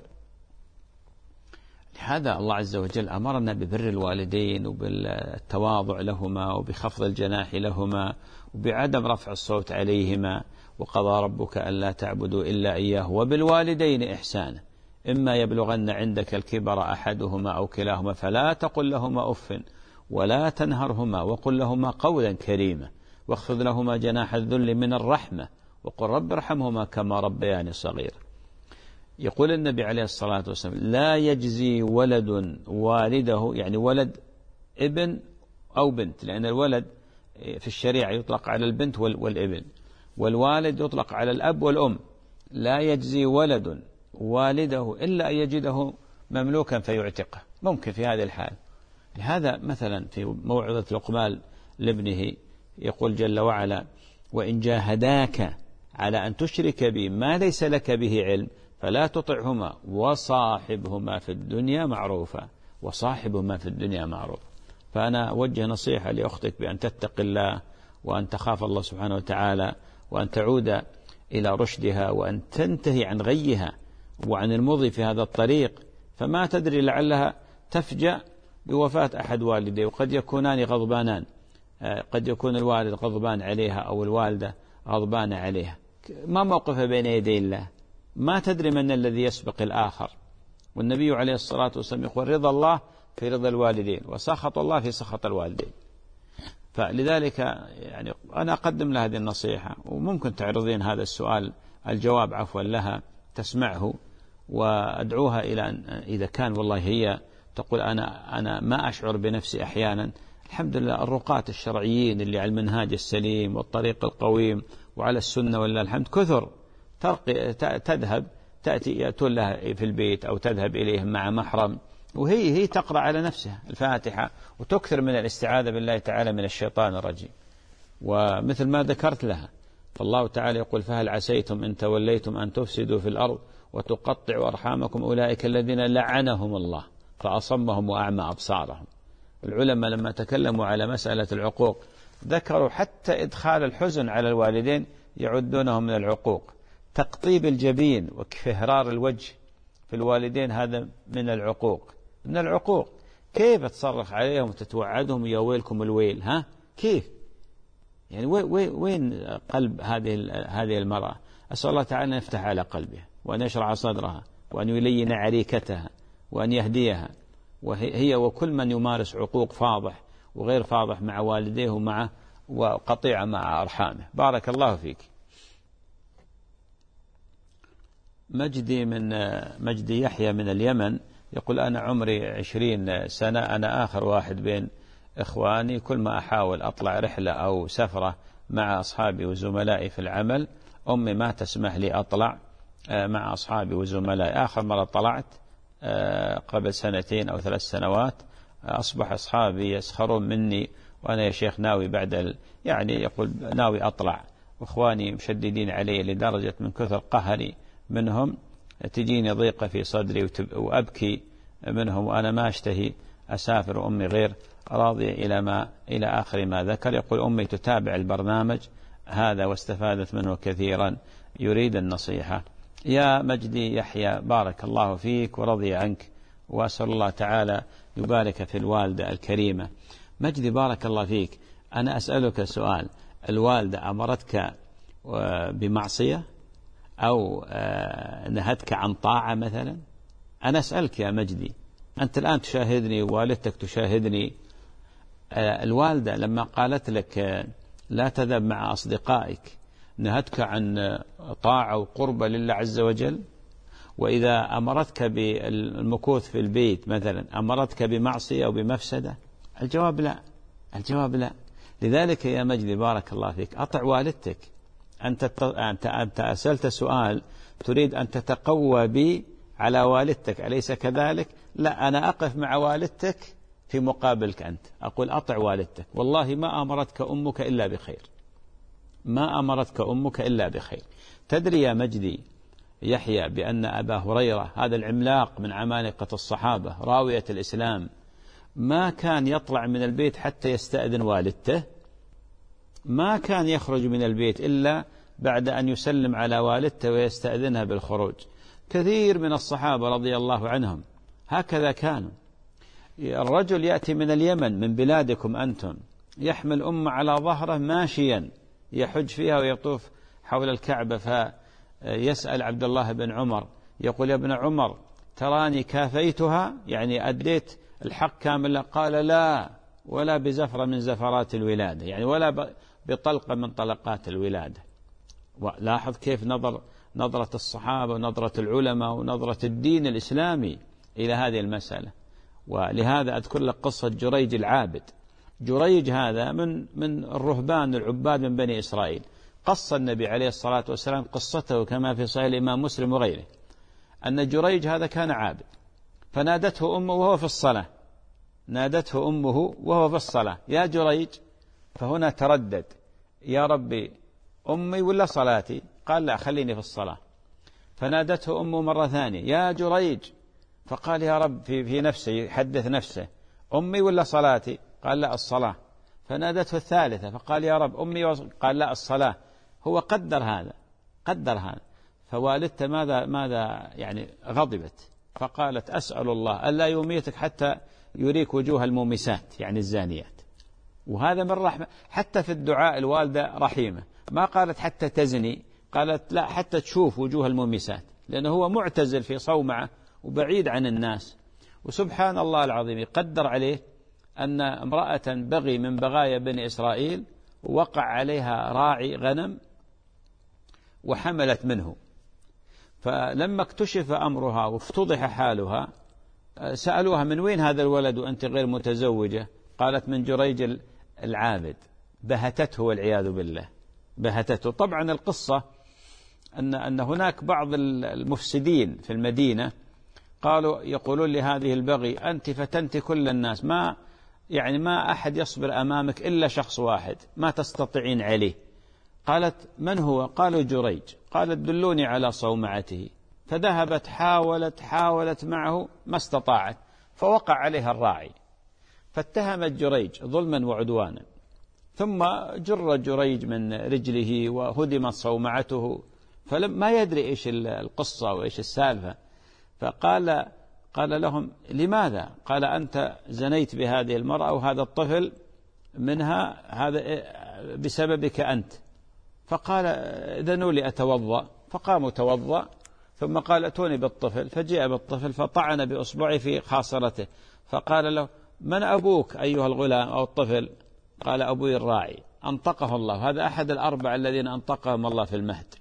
لهذا الله عز وجل أمرنا ببر الوالدين وبالتواضع لهما وبخفض الجناح لهما وبعدم رفع الصوت عليهما. وقضى ربك ألا تعبدوا إلا إياه وبالوالدين إحسانا إما يبلغن عندك الكبر أحدهما أو كلاهما فلا تقل لهما أف ولا تنهرهما وقل لهما قولا كريما واخفض لهما جناح الذل من الرحمة وقل رب ارحمهما كما ربياني صغيرا. يقول النبي عليه الصلاة والسلام لا يجزي ولد والده، يعني ولد ابن أو بنت، لأن الولد في الشريعة يطلق على البنت والابن، والوالد يطلق على الأب والأم. لا يجزي ولد والده إلا أن يجده مملوكا فيعتقه، ممكن في هذه الحال. لهذا مثلا في موعظة لقمان لابنه يقول جل وعلا وإن جاهداك على أن تشرك بي ما ليس لك به علم فلا تطعهما وصاحبهما في الدنيا معروفا وصاحبهما في الدنيا معروفا. فأنا أوجه نصيحة لأختك بأن تتق الله وأن تخاف الله سبحانه وتعالى وأن تعود إلى رشدها وأن تنتهي عن غيها وعن المضي في هذا الطريق، فما تدري لعلها تفجأ بوفاة أحد والديه، وقد يكونان غضبانان، قد يكون الوالد غضبان عليها أو الوالدة غضبان عليها. ما موقفها بين يدي الله؟ ما تدري من الذي يسبق الآخر. والنبي عليه الصلاة والسلام يقول رضا الله في رضا الوالدين وسخط الله في سخط الوالدين. فلذلك يعني أنا أقدم لها هذه النصيحة، وممكن تعرضين هذا السؤال الجواب عفوا لها تسمعه، وأدعوها إلى أن إذا كان والله هي تقول أنا أنا ما أشعر بنفسي أحيانا، الحمد لله الرقاة الشرعيين اللي على المنهاج السليم والطريق القويم وعلى السنة ولله الحمد كثر، تذهب تأتي يأتون لها في البيت أو تذهب إليهم مع محرم، وهي هي تقرأ على نفسها الفاتحة وتكثر من الاستعاذة بالله تعالى من الشيطان الرجيم. ومثل ما ذكرت لها، فالله تعالى يقول فهل عسيتم إن توليتم أن تفسدوا في الأرض وتقطعوا أرحامكم أولئك الذين لعنهم الله فأصمهم وأعمى أبصارهم. العلماء لما تكلموا على مسألة العقوق ذكروا حتى إدخال الحزن على الوالدين يعدونه من العقوق، تقطيب الجبين وكفهرار الوجه في الوالدين هذا من العقوق، من العقوق. كيف تصرخ عليهم وتتوعدهم يا ويلكم الويل؟ ها كيف يعني؟ وين قلب هذه هذه المرأة؟ أسأل الله تعالى أن يفتح على قلبها وأن يشرح صدرها وأن يلين عريكتها وأن يهديها، وهي وكل من يمارس عقوق فاضح وغير فاضح مع والديه ومع وقطيعة مع أرحامه. بارك الله فيك. مجدي من مجدي يحيى من اليمن يقول أنا عمري عشرين سنة، أنا آخر واحد بين إخواني، كل ما أحاول أطلع رحلة أو سفرة مع أصحابي وزملائي في العمل أمي ما تسمح لي أطلع مع أصحابي وزملائي. آخر مرة طلعت قبل سنتين أو ثلاث سنوات، أصبح أصحابي يسخرون مني وأنا يا شيخ ناوي بعد ال... يعني يقول ناوي أطلع، وإخواني مشددين علي لدرجة من كثر قهري منهم تجيني ضيقة في صدري وأبكي منهم، وأنا ما أشتهي أسافر وأمي غير راضية إلى ما إلى آخر ما ذكر. يقول أمي تتابع البرنامج هذا واستفادت منه كثيرا، يريد النصيحة. يا مجدي يحيى بارك الله فيك ورضي عنك، وأسأل الله تعالى يبارك في الوالدة الكريمة. مجدي بارك الله فيك، أنا أسألك سؤال، الوالدة أمرتك بمعصية أو نهتك عن طاعة مثلا؟ أنا أسألك يا مجدي، أنت الآن تشاهدني ووالدتك تشاهدني، الوالدة لما قالت لك لا تذهب مع أصدقائك نهتك عن طاعة وقربة لله عز وجل؟ وإذا أمرتك بالمكوث في البيت مثلا أمرتك بمعصية أو بمفسدة؟ الجواب لا، الجواب لا. لذلك يا مجدي بارك الله فيك أطع والدتك. أنت أنت أنت أسألت سؤال تريد أن تتقوى بي على والدتك، أليس كذلك؟ لا، أنا أقف مع والدتك في مقابلك أنت، أقول أطع والدتك. والله ما أمرتك أمك إلا بخير، ما أمرتك أمك إلا بخير. تدري يا مجدي يحيى بأن أبا هريرة هذا العملاق من عمالقة الصحابة راوية الإسلام ما كان يطلع من البيت حتى يستأذن والدته؟ ما كان يخرج من البيت إلا بعد أن يسلم على والدته ويستأذنها بالخروج. كثير من الصحابة رضي الله عنهم هكذا كانوا. الرجل يأتي من اليمن من بلادكم أنتم، يحمل أمه على ظهره ماشيا يحج فيها ويطوف حول الكعبة، فيسأل عبد الله بن عمر يقول يا ابن عمر تراني كافيتها، يعني أديت الحق كامل؟ قال لا، ولا بزفرة من زفرات الولادة، يعني ولا بطلقة من طلقات الولادة. ولاحظ كيف نظر نظرة الصحابة ونظرة العلماء ونظرة الدين الإسلامي إلى هذه المسألة. ولهذا أذكر لك قصة جريج العابد. جريج هذا من من الرهبان العباد من بني إسرائيل. قص النبي عليه الصلاة والسلام قصته كما في صحيح الإمام مسلم وغيره، أن جريج هذا كان عابد، فنادته أمه وهو في الصلاة، نادته أمه وهو في الصلاة يا جريج، فهنا تردد يا ربي أمي ولا صلاتي؟ قال لا، خليني في الصلاة. فنادته أمه مرة ثانية يا جريج، فقال يا رب في, في نفسه يحدث نفسه أمي ولا صلاتي؟ قال لا، الصلاة. فنادته الثالثة فقال يا رب أمي، قال لا، الصلاة. هو قدر هذا، قدر هذا. فوالدته ماذا ماذا يعني غضبت، فقالت أسأل الله ألا يميتك حتى يريك وجوه المومسات يعني الزانيات. وهذا من رحمة، حتى في الدعاء الوالدة رحيمة، ما قالت حتى تزني، قالت لا حتى تشوف وجوه المومسات، لأنه هو معتزل في صومعة وبعيد عن الناس. وسبحان الله العظيم يقدر عليه أن امرأة بغي من بغايا بني إسرائيل وقع عليها راعي غنم وحملت منه، فلما اكتشف أمرها وافتضح حالها سألوها من وين هذا الولد وأنت غير متزوجة؟ قالت من جريج العابد. بهتته والعياذ بالله، بهتته. طبعا القصة أن أن هناك بعض المفسدين في المدينة قالوا يقولون لهذه البغي أنت فتنت كل الناس، ما يعني ما أحد يصبر أمامك إلا شخص واحد ما تستطيعين عليه. قالت من هو؟ قالوا جريج. قالت دلوني على صومعته، فذهبت حاولت حاولت معه ما استطاعت، فوقع عليها الراعي، فاتهمت جريج ظلما وعدوانا، ثم جر جريج من رجله وهدمت صومعته، فلم ما يدري إيش القصة وإيش السالفة. فقال قال لهم لماذا؟ قال أنت زنيت بهذه المرأة وهذا الطفل منها، هذا بسببك أنت. فقال إذنوا لي أتوضأ، فقام توضأ، ثم قال اتوني بالطفل، فجاء بالطفل فطعن بأصبعه في خاصرته، فقال له من أبوك أيها الغلام أو الطفل؟ قال أبوي الراعي. أنطقه الله، هذا أحد الأربع الذين أنطقهم الله في المهد.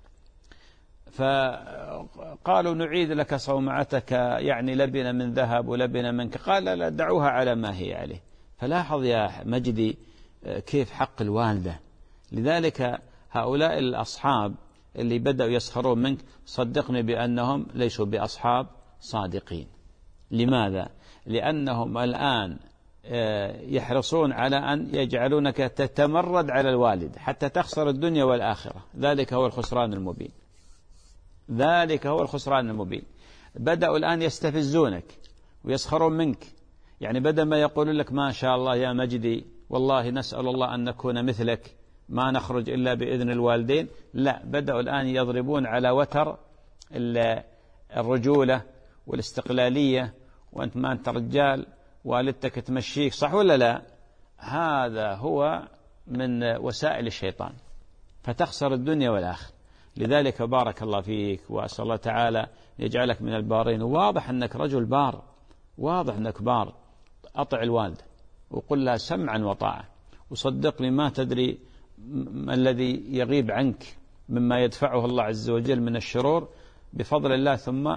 فقالوا نعيد لك صومعتك، يعني لبن من ذهب ولبن منك. قال لا دعوها على ما هي عليه. فلاحظ يا مجدي كيف حق الوالدة. لذلك هؤلاء الأصحاب اللي بدأوا يسخرون منك صدقني بأنهم ليسوا بأصحاب صادقين. لماذا؟ لأنهم الآن يحرصون على أن يجعلونك تتمرد على الوالد حتى تخسر الدنيا والآخرة. ذلك هو الخسران المبين، ذلك هو الخسران المبين. بدأوا الآن يستفزونك ويسخرون منك، يعني بدل ما يقولون لك ما شاء الله يا مجدي والله نسأل الله أن نكون مثلك ما نخرج إلا بإذن الوالدين، لا، بدأوا الآن يضربون على وتر الرجولة والاستقلالية، وأنت ما أنت رجال والدتك تمشيك، صح ولا لا؟ هذا هو من وسائل الشيطان، فتخسر الدنيا والآخرة. لذلك بارك الله فيك، وأسأل الله تعالى يجعلك من البارين. واضح أنك رجل بار، واضح أنك بار. أطع الوالدة وقل لها سمعا وطاعة، وصدقني ما تدري ما الذي يغيب عنك مما يدفعه الله عز وجل من الشرور بفضل الله، ثم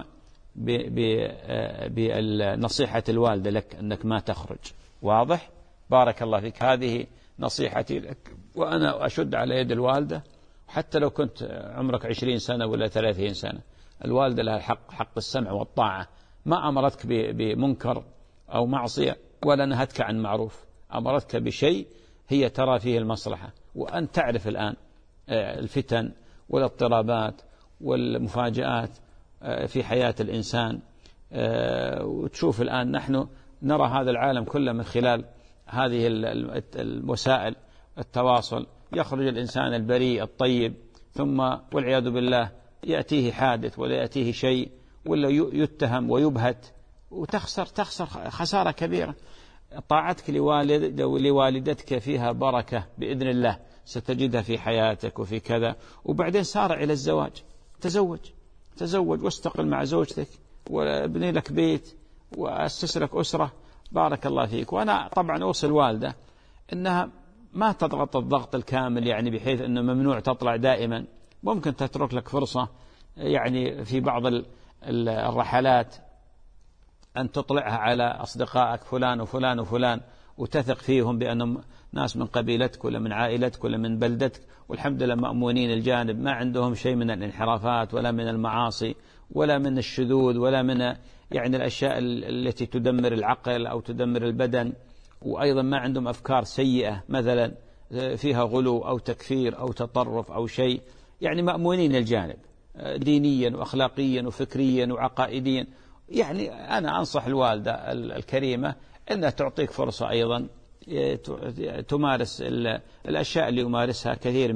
بنصيحة الوالدة لك أنك ما تخرج. واضح؟ بارك الله فيك. هذه نصيحتي لك، وأنا أشد على يد الوالدة، حتى لو كنت عمرك عشرين سنة ولا ثلاثين سنة، الوالدة لها الحق، حق السمع والطاعة. ما أمرتك بمنكر أو معصية ولا نهتك عن معروف، أمرتك بشيء هي ترى فيه المصلحة. وأن تعرف الآن الفتن والاضطرابات والمفاجآت في حياة الإنسان، وتشوف الآن نحن نرى هذا العالم كله من خلال هذه الوسائل التواصل. يخرج الإنسان البريء الطيب، ثم والعياذ بالله يأتيه حادث ولا يأتيه شيء، ولا يتهم ويبهت، وتخسر تخسر خسارة كبيرة. طاعتك لوالد لوالدتك فيها بركة بإذن الله، ستجدها في حياتك وفي كذا. وبعدين سارع إلى الزواج، تزوج تزوج واستقل مع زوجتك، وابني لك بيت، وأسس لك أسرة. بارك الله فيك. وأنا طبعا أوصي الوالدة إنها ما تضغط الضغط الكامل، يعني بحيث أنه ممنوع تطلع دائما، ممكن تترك لك فرصة يعني في بعض الرحلات أن تطلعها على أصدقائك فلان وفلان وفلان، وتثق فيهم بأنهم ناس من قبيلتك ولا من عائلتك ولا من بلدتك، والحمد لله مأمونين الجانب، ما عندهم شيء من الانحرافات ولا من المعاصي ولا من الشذوذ ولا من يعني الأشياء التي تدمر العقل أو تدمر البدن. وأيضا ما عندهم أفكار سيئة مثلا فيها غلو أو تكفير أو تطرف أو شيء، يعني مأمونين الجانب دينيا وأخلاقيا وفكريا وعقائديا. يعني أنا أنصح الوالدة الكريمة أنها تعطيك فرصة أيضا تمارس الأشياء اللي يمارسها كثير من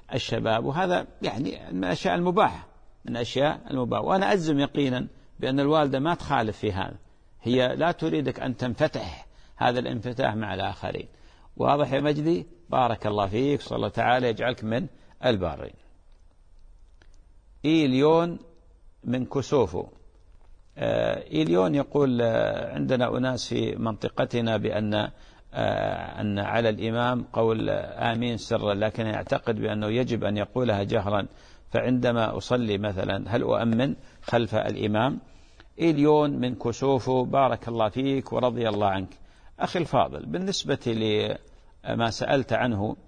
الشباب، وهذا يعني من الأشياء المباحة من الأشياء المباحة. وأنا أجزم يقينا بأن الوالدة ما تخالف في هذا، هي لا تريدك أن تنفتح هذا الانفتاح مع الآخرين. واضح يا مجدي؟ بارك الله فيك، صلى الله تعالى يجعلك من البارين. إيليون من كوسوفو. إيليون يقول عندنا أناس في منطقتنا بأن أن على الإمام قول آمين سرا، لكن يعتقد بأنه يجب أن يقولها جهرا، فعندما أصلي مثلا هل أؤمن خلف الإمام؟ إيليون من كوسوفو، بارك الله فيك ورضي الله عنك. أخي الفاضل، بالنسبة لما سألت عنه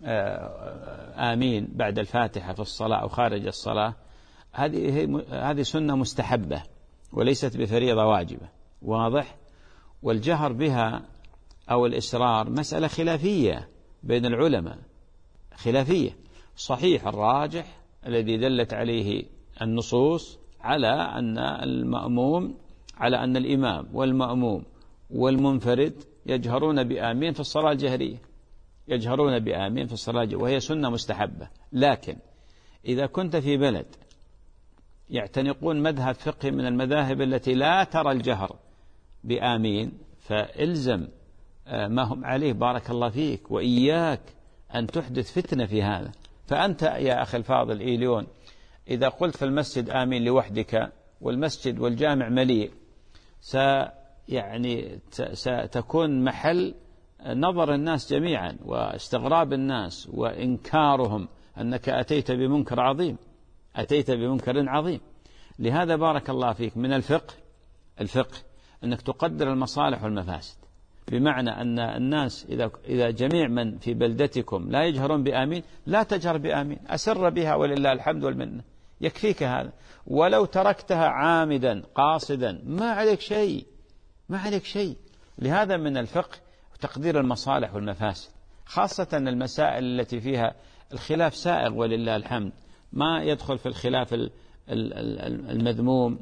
آمين بعد الفاتحة في الصلاة أو خارج الصلاة، هذه هذه سنة مستحبة وليست بفريضة واجبة، واضح؟ والجهر بها أو الإسرار مسألة خلافية بين العلماء، خلافية. صحيح الراجح الذي دلت عليه النصوص على أن المأموم على أن الإمام والمأموم والمنفرد يجهرون بآمين في الصلاة الجهرية، يجهرون بآمين في الصلاة الجهرية، وهي سنة مستحبة. لكن إذا كنت في بلد يعتنقون مذهب فقهي من المذاهب التي لا ترى الجهر بآمين، فإلزم ما هم عليه، بارك الله فيك، وإياك أن تحدث فتنة في هذا. فأنت يا أخي الفاضل إيليون، إذا قلت في المسجد آمين لوحدك والمسجد والجامع مليء، س يعني ستكون محل نظر الناس جميعا واستغراب الناس وإنكارهم أنك أتيت بمنكر عظيم، أتيت بمنكر عظيم. لهذا بارك الله فيك من الفقه الفقه أنك تقدر المصالح والمفاسد، بمعنى أن الناس إذا إذا جميع من في بلدتكم لا يجهرون بآمين، لا تجهر بآمين، أسر بها ولله الحمد والمنة، يكفيك هذا. ولو تركتها عامدا قاصدا ما عليك شيء، ما عليك شيء. لهذا من الفقه تقدير المصالح والمفاسد، خاصة المسائل التي فيها الخلاف سائغ ولله الحمد، ما يدخل في الخلاف المذموم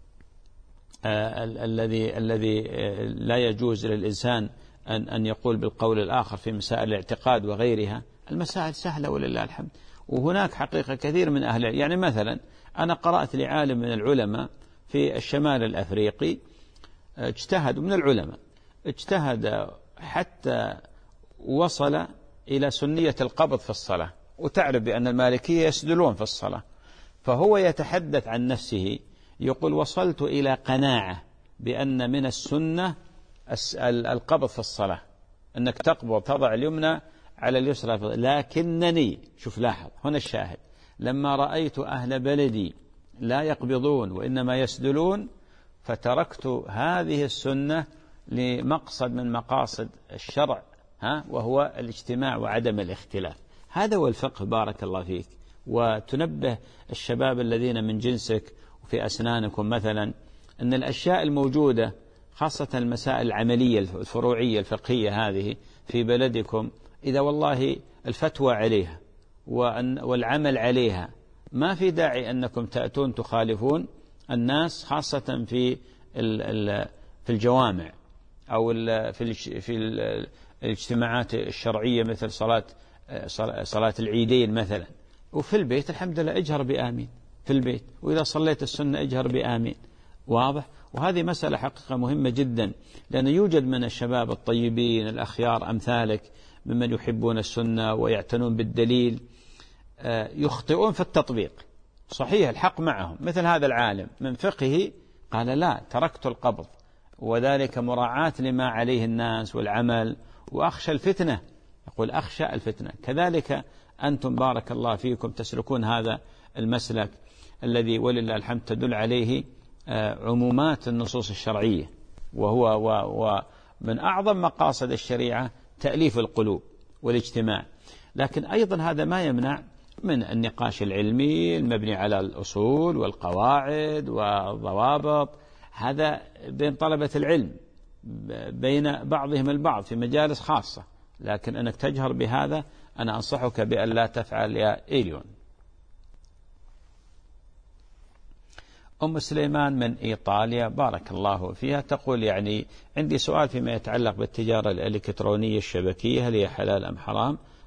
الذي الذي لا يجوز للإنسان أن أن يقول بالقول الآخر في مسائل الاعتقاد وغيرها. المسائل سهلة ولله الحمد. وهناك حقيقة كثير من أهل، يعني مثلا أنا قرأت لعالم من العلماء في الشمال الأفريقي اجتهد، من العلماء اجتهد حتى وصل إلى سنية القبض في الصلاة. وتعرف بأن المالكية يسدلون في الصلاة، فهو يتحدث عن نفسه يقول وصلت إلى قناعة بأن من السنة القبض في الصلاة، أنك تقبض تضع اليمنى على اليسرى، لكنني شوف لاحظ هنا الشاهد، لما رأيت أهل بلدي لا يقبضون وإنما يسدلون فتركت هذه السنة لمقصد من مقاصد الشرع، ها وهو الاجتماع وعدم الاختلاف. هذا هو الفقه بارك الله فيك. وتنبه الشباب الذين من جنسك وفي أسنانكم مثلا أن الأشياء الموجودة، خاصة المسائل العملية الفروعية الفقهية هذه في بلدكم، إذا والله الفتوى عليها والعمل عليها، ما في داعي أنكم تأتون تخالفون الناس، خاصة في في الجوامع أو في في الاجتماعات الشرعية مثل صلاة صلاة العيدين مثلا. وفي البيت الحمد لله اجهر بآمين في البيت، وإذا صليت السنة اجهر بآمين، واضح. وهذه مسألة حقيقة مهمة جدا، لأن يوجد من الشباب الطيبين الأخيار أمثالك ممن يحبون السنة ويعتنون بالدليل يخطئون في التطبيق. صحيح الحق معهم، مثل هذا العالم من فقهه قال لا تركت القبض، وذلك مراعاة لما عليه الناس والعمل، وأخشى الفتنة، يقول أخشى الفتنة. كذلك أنتم بارك الله فيكم تسلكون هذا المسلك الذي ولله الحمد تدل عليه عمومات النصوص الشرعية، وهو ومن أعظم مقاصد الشريعة تأليف القلوب والاجتماع. لكن أيضا هذا ما يمنع من النقاش العلمي المبني على الأصول والقواعد والضوابط، هذا بين طلبة العلم بين بعضهم البعض في مجالس خاصة. لكن أنك تجهر بهذا أنا أنصحك بأن لا تفعل يا إيليون. أم سليمان من إيطاليا بارك الله فيها تقول يعني عندي سؤال فيما يتعلق بالتجارة الإلكترونية الشبكية، هل هي حلال أم حرام؟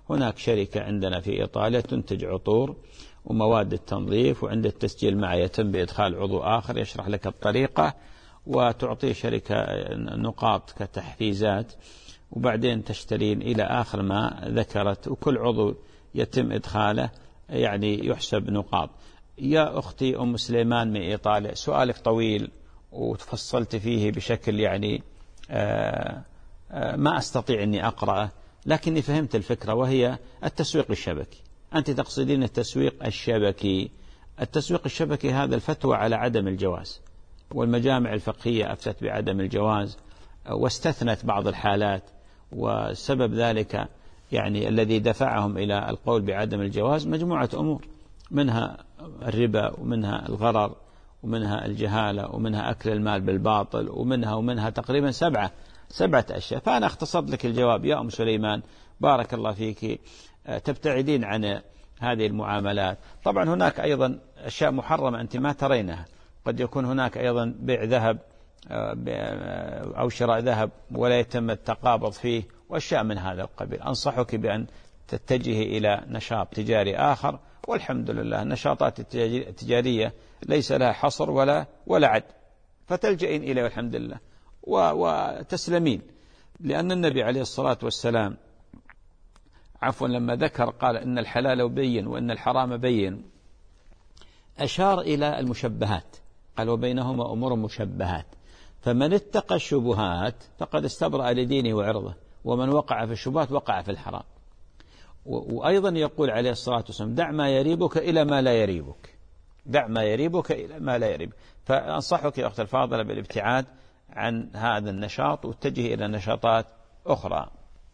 هناك شركة عندنا في إيطاليا تنتج عطور ومواد التنظيف، وعند التسجيل معي يتم بإدخال عضو آخر يشرح لك الطريقة، وتعطي شركة نقاط كتحفيزات، وبعدين تشترين إلى آخر ما ذكرت، وكل عضو يتم إدخاله يعني يحسب نقاط. يا أختي أم سليمان من إيطاليا، سؤالك طويل وتفصلت فيه بشكل يعني آآ آآ ما أستطيع أني أقرأه، لكني فهمت الفكرة، وهي التسويق الشبكي. أنت تقصدين التسويق الشبكي. التسويق الشبكي هذا الفتوى على عدم الجواز، والمجامع الفقهية أفتت بعدم الجواز واستثنت بعض الحالات، وسبب ذلك يعني الذي دفعهم إلى القول بعدم الجواز مجموعة أمور، منها الربا، ومنها الغرر، ومنها الجهالة، ومنها أكل المال بالباطل، ومنها ومنها تقريبا سبعة سبعة أشياء. فأنا اختصرت لك الجواب يا أم سليمان، بارك الله فيك. تبتعدين عن هذه المعاملات. طبعا هناك أيضا أشياء محرمة أنت ما ترينها، قد يكون هناك أيضا بيع ذهب أو شراء ذهب ولا يتم التقابض فيه، وأشياء من هذا القبيل. أنصحك بأن تتجهي إلى نشاط تجاري آخر، والحمد لله النشاطات التجارية ليس لها حصر ولا ولا عد، فتلجئين إليه والحمد لله وتسلمين. لأن النبي عليه الصلاة والسلام عفوا لما ذكر قال إن الحلال بين وإن الحرام بين، أشار إلى المشبهات، قال وبينهما أمور مشبهات، فمن اتقى الشبهات فقد استبرأ لدينه وعرضه، ومن وقع في الشبهات وقع في الحرام. وأيضا يقول عليه الصلاة والسلام دع ما يريبك إلى ما لا يريبك، دع ما يريبك إلى ما لا يريبك. فأنصحك يا أخت الفاضلة بالابتعاد عن هذا النشاط واتجه إلى نشاطات أخرى.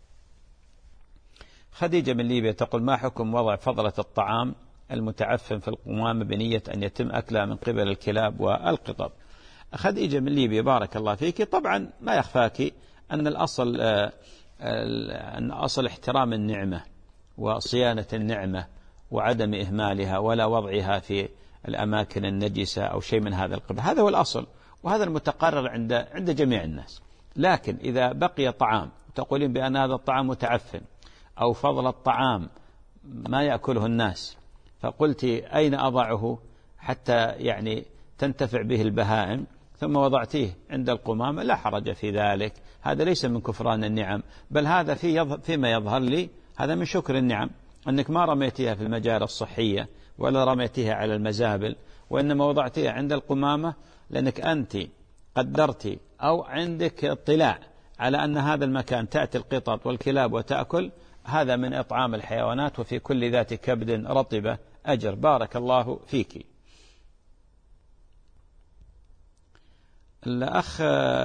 خديجة من ليبيا تقول ما حكم وضع فضلة الطعام المتعفن في القمامة بنية أن يتم أكلها من قبل الكلاب والقطط؟ خديجة من ليبيا بارك الله فيك، طبعا ما يخفاك أن الأصل أن أصل احترام النعمة وصيانة النعمة وعدم إهمالها ولا وضعها في الأماكن النجسة أو شيء من هذا القبيل، هذا هو الأصل، وهذا المتقرر عند عند جميع الناس. لكن إذا بقي طعام تقولين بأن هذا الطعام متعفن أو فضل الطعام ما يأكله الناس، فقلت أين أضعه حتى يعني تنتفع به البهائم، ثم وضعتيه عند القمامة، لا حرج في ذلك، هذا ليس من كفران النعم، بل هذا في يظهر فيما يظهر لي هذا من شكر النعم، أنك ما رميتها في المجال الصحية ولا رميتها على المزابل، وإنما وضعتها عند القمامة لأنك أنت قدرت أو عندك اطلاع على أن هذا المكان تأتي القطط والكلاب وتأكل، هذا من إطعام الحيوانات، وفي كل ذات كبد رطبة أجر. بارك الله فيك. الأخ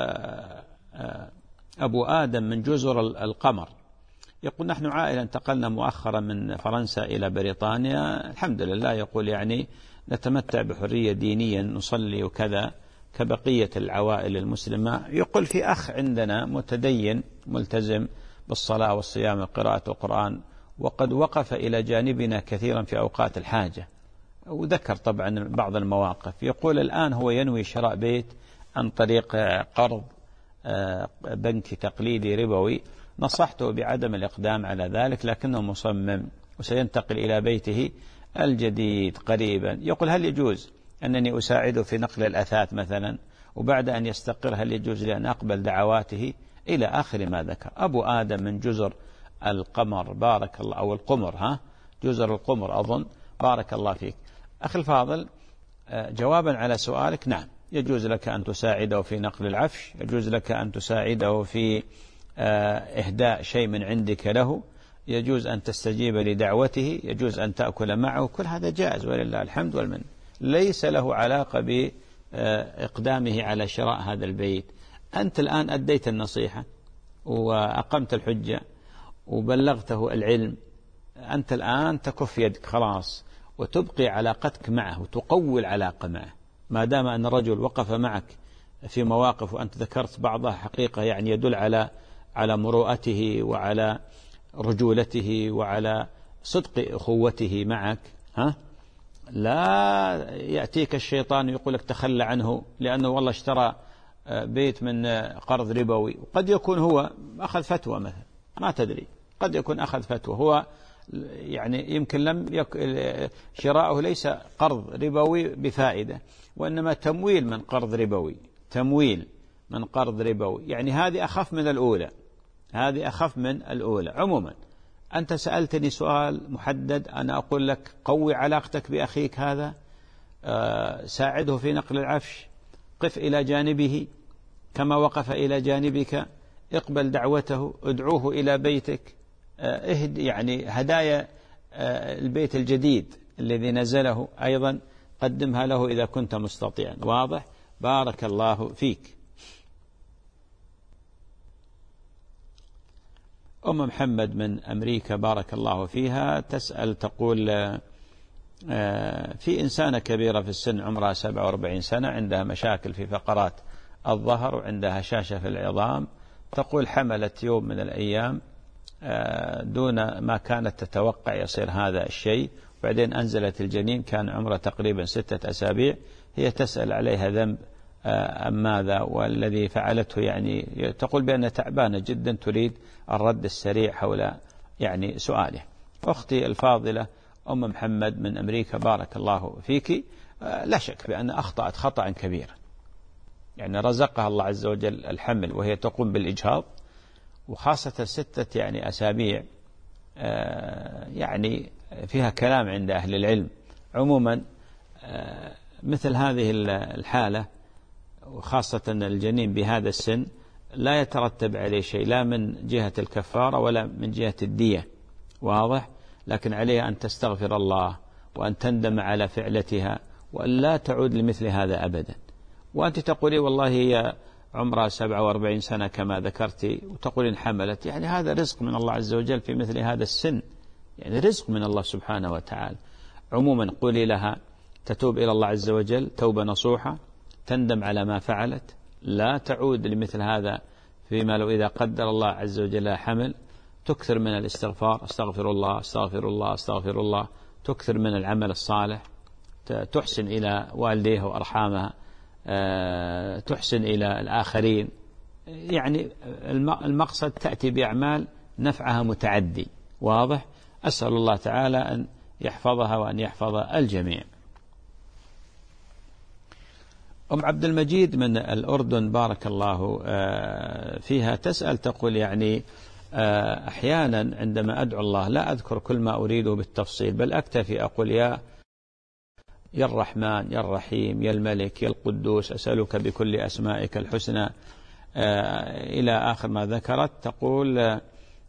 أبو آدم من جزر القمر يقول نحن عائلة انتقلنا مؤخرا من فرنسا إلى بريطانيا، الحمد لله، يقول يعني نتمتع بحرية دينيا، نصلي وكذا كبقية العوائل المسلمة. يقول في أخ عندنا متدين ملتزم بالصلاة والصيام وقراءة القرآن، وقد وقف إلى جانبنا كثيرا في أوقات الحاجة، وذكر طبعا بعض المواقف. يقول الآن هو ينوي شراء بيت عن طريق قرض بنكي تقليدي ربوي، نصحته بعدم الإقدام على ذلك لكنه مصمم، وسينتقل إلى بيته الجديد قريبا. يقول هل يجوز أنني أساعده في نقل الأثاث مثلا، وبعد أن يستقر هل يجوز لي أن أقبل دعواته، إلى آخر ما ذكر. أبو آدم من جزر القمر بارك الله، أو القمر، ها جزر القمر أظن، بارك الله فيك. أخي الفاضل، جوابا على سؤالك، نعم يجوز لك أن تساعده في نقل العفش، يجوز لك أن تساعده في إهداء شيء من عندك له، يجوز أن تستجيب لدعوته، يجوز أن تأكل معه، كل هذا جائز ولله الحمد والمن، ليس له علاقة بإقدامه على شراء هذا البيت. أنت الآن أديت النصيحة وأقمت الحجة وبلغته العلم، أنت الآن تكف يدك خلاص، وتبقي علاقتك معه وتقوي العلاقة معه، ما دام أن الرجل وقف معك في مواقف وأنت ذكرت بعضها حقيقة يعني يدل على على مروءته وعلى رجولته وعلى صدق أخوته معك، ها لا يأتيك الشيطان يقول لك تخلى عنه لأنه والله اشترى بيت من قرض ربوي، وقد يكون هو أخذ فتوى مثلا ما تدري، قد يكون أخذ فتوى، هو يعني يمكن لم يك... شراؤه ليس قرض ربوي بفائدة، وإنما تمويل من قرض ربوي، تمويل من قرض ربوي، يعني هذه أخف من الأولى، هذه أخف من الأولى. عموما أنت سألتني سؤال محدد، أنا أقول لك قوي علاقتك بأخيك هذا، آه ساعده في نقل العفش، قف إلى جانبه كما وقف إلى جانبك، اقبل دعوته، ادعوه إلى بيتك، آه اهد يعني هدايا آه البيت الجديد الذي نزله أيضا قدمها له إذا كنت مستطيعا. واضح؟ بارك الله فيك. أم محمد من أمريكا بارك الله فيها تسأل تقول في إنسانة كبيرة في السن عمرها سبعة وأربعين سنة، عندها مشاكل في فقرات الظهر وعندها هشاشة في العظام، تقول حملت يوم من الأيام دون ما كانت تتوقع يصير هذا الشيء، وبعدين أنزلت الجنين كان عمره تقريبا ستة أسابيع. هي تسأل عليها ذنب أم ماذا، والذي فعلته يعني تقول بأنها تعبانة جدا تريد الرد السريع حول يعني سؤاله. أختي الفاضلة أم محمد من أمريكا بارك الله فيك، لا شك بأن أخطأت خطأ كبيرا، يعني رزقها الله عز وجل الحمل وهي تقوم بالإجهاض، وخاصة ستة يعني أسابيع يعني فيها كلام عند أهل العلم. عموما مثل هذه الحالة وخاصة الجنين بهذا السن لا يترتب عليه شيء لا من جهة الكفارة ولا من جهة الدية، واضح؟ لكن عليها أن تستغفر الله وأن تندم على فعلتها وأن لا تعود لمثل هذا أبدا. وأنت تقولي والله هي عمرها سبعة وأربعين سنة كما ذكرتي وتقولين حملت، يعني هذا رزق من الله عز وجل في مثل هذا السن، يعني رزق من الله سبحانه وتعالى. عموما قولي لها تتوب إلى الله عز وجل توبة نصوحة، تندم على ما فعلت، لا تعود لمثل هذا فيما لو إذا قدر الله عز وجل حمل، تكثر من الاستغفار، استغفر الله استغفر الله استغفر الله، تكثر من العمل الصالح، تحسن إلى والديه وأرحامها، تحسن إلى الآخرين، يعني المقصد تأتي بأعمال نفعها متعدي. واضح؟ أسأل الله تعالى أن يحفظها وأن يحفظ الجميع. أم عبد المجيد من الأردن بارك الله فيها تسأل تقول يعني أحيانا عندما أدعو الله لا أذكر كل ما أريده بالتفصيل، بل أكتفي أقول يا يا الرحمن يا الرحيم يا الملك يا القدوس أسألك بكل أسمائك الحسنى إلى آخر ما ذكرت. تقول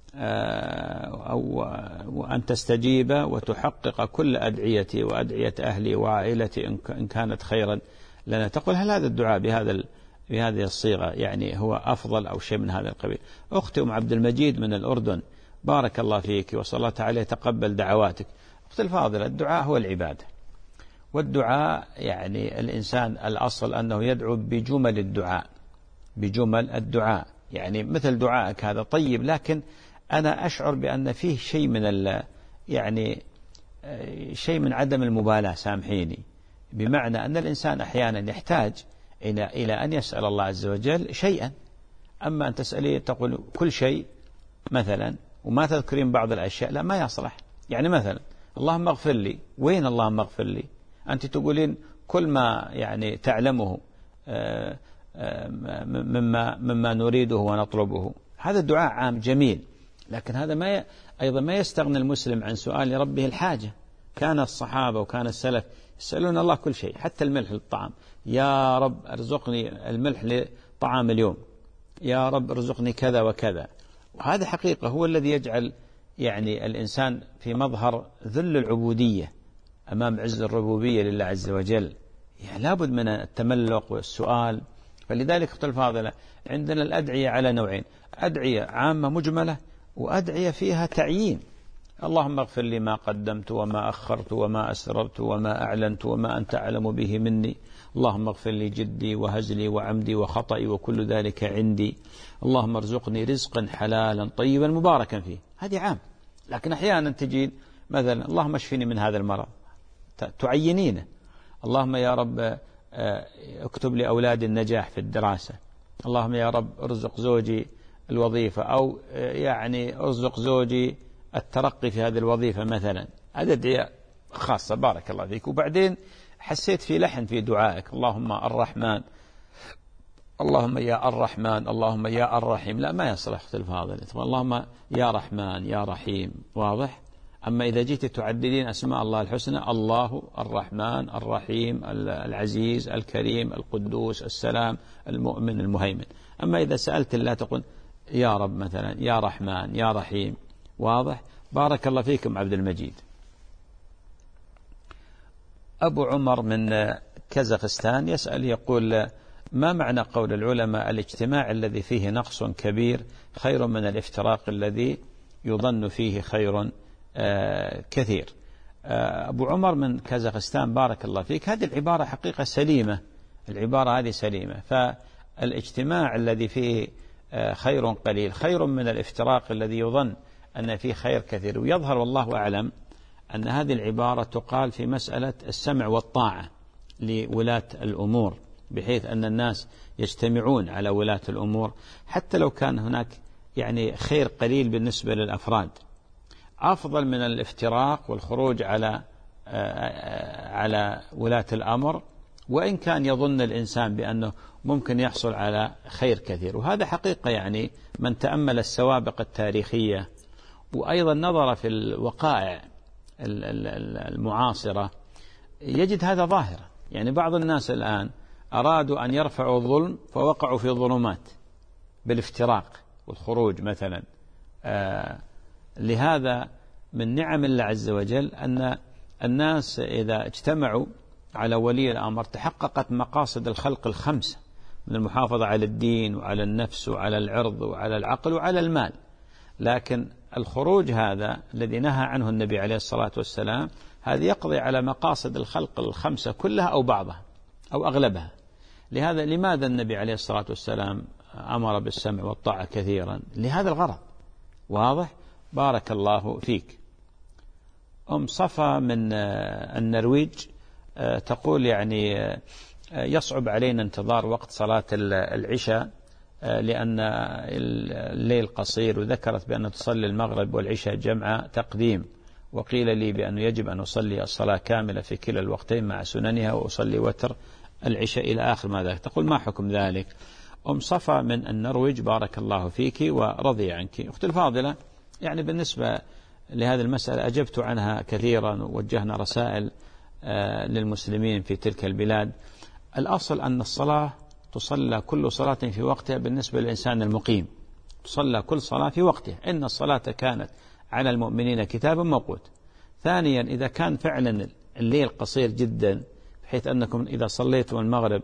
أو وأن تستجيب وتحقق كل أدعيتي وأدعية أهلي وعائلتي إن كانت خيرا لنا. تقول هل هذا الدعاء بهذا بهذه الصيغة يعني هو أفضل أو شيء من هذا القبيل؟ أختي أم عبد المجيد من الأردن بارك الله فيك وصلى الله تعالى تقبل دعواتك. أختي الفاضلة الدعاء هو العبادة، والدعاء يعني الإنسان الأصل أنه يدعو بجمل الدعاء، بجمل الدعاء يعني مثل دعائك هذا طيب، لكن أنا أشعر بأن فيه شيء من ال يعني شيء من عدم المبالاة، سامحيني، بمعنى أن الإنسان أحيانا يحتاج إلى إلى أن يسأل الله عز وجل شيئا، أما أن تسألي تقول كل شيء مثلا وما تذكرين بعض الأشياء لا ما يصلح. يعني مثلا اللهم اغفر لي، وين اللهم اغفر لي؟ أنت تقولين كل ما يعني تعلمه مما مما نريده ونطلبه، هذا الدعاء عام جميل، لكن هذا ما ي... أيضا ما يستغني المسلم عن سؤال ربه الحاجة. كان الصحابة وكان السلف يسألون الله كل شيء، حتى الملح للطعام، يا رب ارزقني الملح لطعام اليوم، يا رب ارزقني كذا وكذا. وهذا حقيقة هو الذي يجعل يعني الإنسان في مظهر ذل العبودية أمام عز الربوبية لله عز وجل، يعني لابد من التملق والسؤال. فلذلك أختي الفاضلة عندنا الأدعية على نوعين، أدعية عامة مجملة وأدعية فيها تعيين. اللهم اغفر لي ما قدمت وما أخرت وما أسررت وما أعلنت وما أنت أعلم به مني، اللهم اغفر لي جدي وهزلي وعمدي وخطئي وكل ذلك عندي، اللهم ارزقني رزقا حلالا طيبا مباركا فيه. هذه عام، لكن أحيانا تجي مثلا اللهم اشفني من هذا المرض، تعينينه. اللهم يا رب اكتب لي أولادي النجاح في الدراسة، اللهم يا رب ارزق زوجي الوظيفة، أو يعني أرزق زوجي الترقي في هذه الوظيفة مثلا. هذه أدعية خاصة بارك الله فيك. وبعدين حسيت في لحن في دعائك، اللهم الرحمن، اللهم يا الرحمن، اللهم يا الرحيم، لا ما يصلح أختي الفاضلة، اللهم يا رحمن يا رحيم، واضح. أما إذا جيت تعددين أسماء الله الحسنى، الله الرحمن الرحيم العزيز الكريم القدوس السلام المؤمن المهيمن. أما إذا سألت الله تقول يا رب مثلا، يا رحمن يا رحيم، واضح. بارك الله فيكم عبد المجيد. أبو عمر من كازاخستان يسأل يقول: ما معنى قول العلماء الاجتماع الذي فيه نقص كبير خير من الافتراق الذي يظن فيه خير آه كثير؟ آه أبو عمر من كازاخستان بارك الله فيك، هذه العبارة حقيقة سليمة، العبارة هذه سليمة. فالاجتماع الذي فيه آه خير قليل خير من الافتراق الذي يظن أن فيه خير كثير. ويظهر والله أعلم أن هذه العبارة تقال في مسألة السمع والطاعة لولاة الأمور، بحيث أن الناس يجتمعون على ولاة الأمور حتى لو كان هناك يعني خير قليل بالنسبة للأفراد، أفضل من الافتراق والخروج على على ولاة الأمر، وإن كان يظن الإنسان بأنه ممكن يحصل على خير كثير. وهذا حقيقة يعني من تأمل السوابق التاريخية وأيضا نظر في الوقائع المعاصرة يجد هذا ظاهرا. يعني بعض الناس الآن أرادوا أن يرفعوا الظلم فوقعوا في ظلمات بالافتراق والخروج مثلا. آه لهذا من نعم الله عز وجل أن الناس إذا اجتمعوا على ولي الأمر تحققت مقاصد الخلق الخمسة من المحافظة على الدين وعلى النفس وعلى العرض وعلى العقل وعلى المال. لكن الخروج هذا الذي نهى عنه النبي عليه الصلاة والسلام هذا يقضي على مقاصد الخلق الخمسة كلها أو بعضها أو أغلبها. لهذا لماذا النبي عليه الصلاة والسلام أمر بالسمع والطاعة كثيرا؟ لهذا الغرض، واضح. بارك الله فيك. أم صفا من النرويج تقول يعني يصعب علينا انتظار وقت صلاة العشاء لأن الليل قصير، وذكرت بأن تصلي المغرب والعشاء جمع تقديم، وقيل لي بأنه يجب أن أصلي الصلاة كاملة في كلا الوقتين مع سننها وأصلي وتر العشاء إلى آخر ما ذلك. تقول ما حكم ذلك؟ أم صفا من النرويج بارك الله فيك ورضي عنك. أختي الفاضلة، يعني بالنسبة لهذه المسألة أجبت عنها كثيرا ووجهنا رسائل للمسلمين في تلك البلاد. الأصل أن الصلاة تصلى كل صلاة في وقتها بالنسبة للإنسان المقيم، تصلى كل صلاة في وقتها، إن الصلاة كانت على المؤمنين كتابا موقوت. ثانيا، إذا كان فعلا الليل قصير جدا بحيث أنكم إذا صليتم المغرب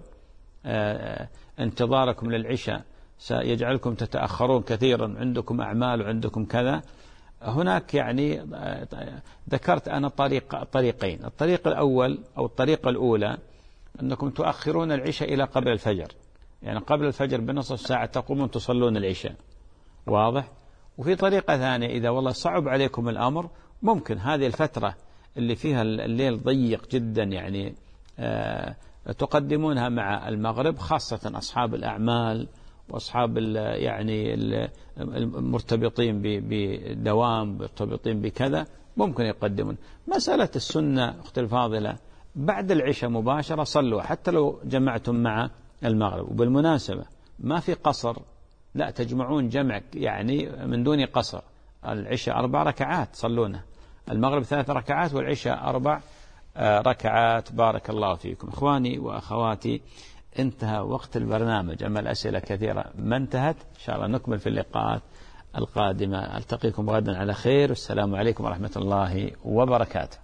انتظاركم للعشاء سيجعلكم تتأخرون كثيرا، عندكم أعمال وعندكم كذا، هناك يعني ذكرت أنا طريق طريقين. الطريق الأول أو الطريقة الأولى أنكم تؤخرون العشاء إلى قبل الفجر، يعني قبل الفجر بنصف ساعة تقومون تصلون العشاء، واضح. وفي طريقة ثانية، إذا والله صعب عليكم الأمر ممكن هذه الفترة اللي فيها الليل ضيق جدا يعني آه تقدمونها مع المغرب، خاصة أصحاب الأعمال وأصحاب يعني المرتبطين بدوام مرتبطين بكذا ممكن يقدمون. مسألة السنة أختي الفاضلة بعد العشاء مباشرة صلوا حتى لو جمعتم مع المغرب. وبالمناسبة ما في قصر، لا تجمعون جمع يعني من دون قصر. العشاء أربع ركعات صلونه، المغرب ثلاث ركعات والعشاء أربع ركعات. بارك الله فيكم. إخواني وأخواتي، انتهى وقت البرنامج، أما الأسئلة كثيرة ما انتهت. إن شاء الله نكمل في اللقاءات القادمة. ألتقيكم غدا على خير، والسلام عليكم ورحمة الله وبركاته.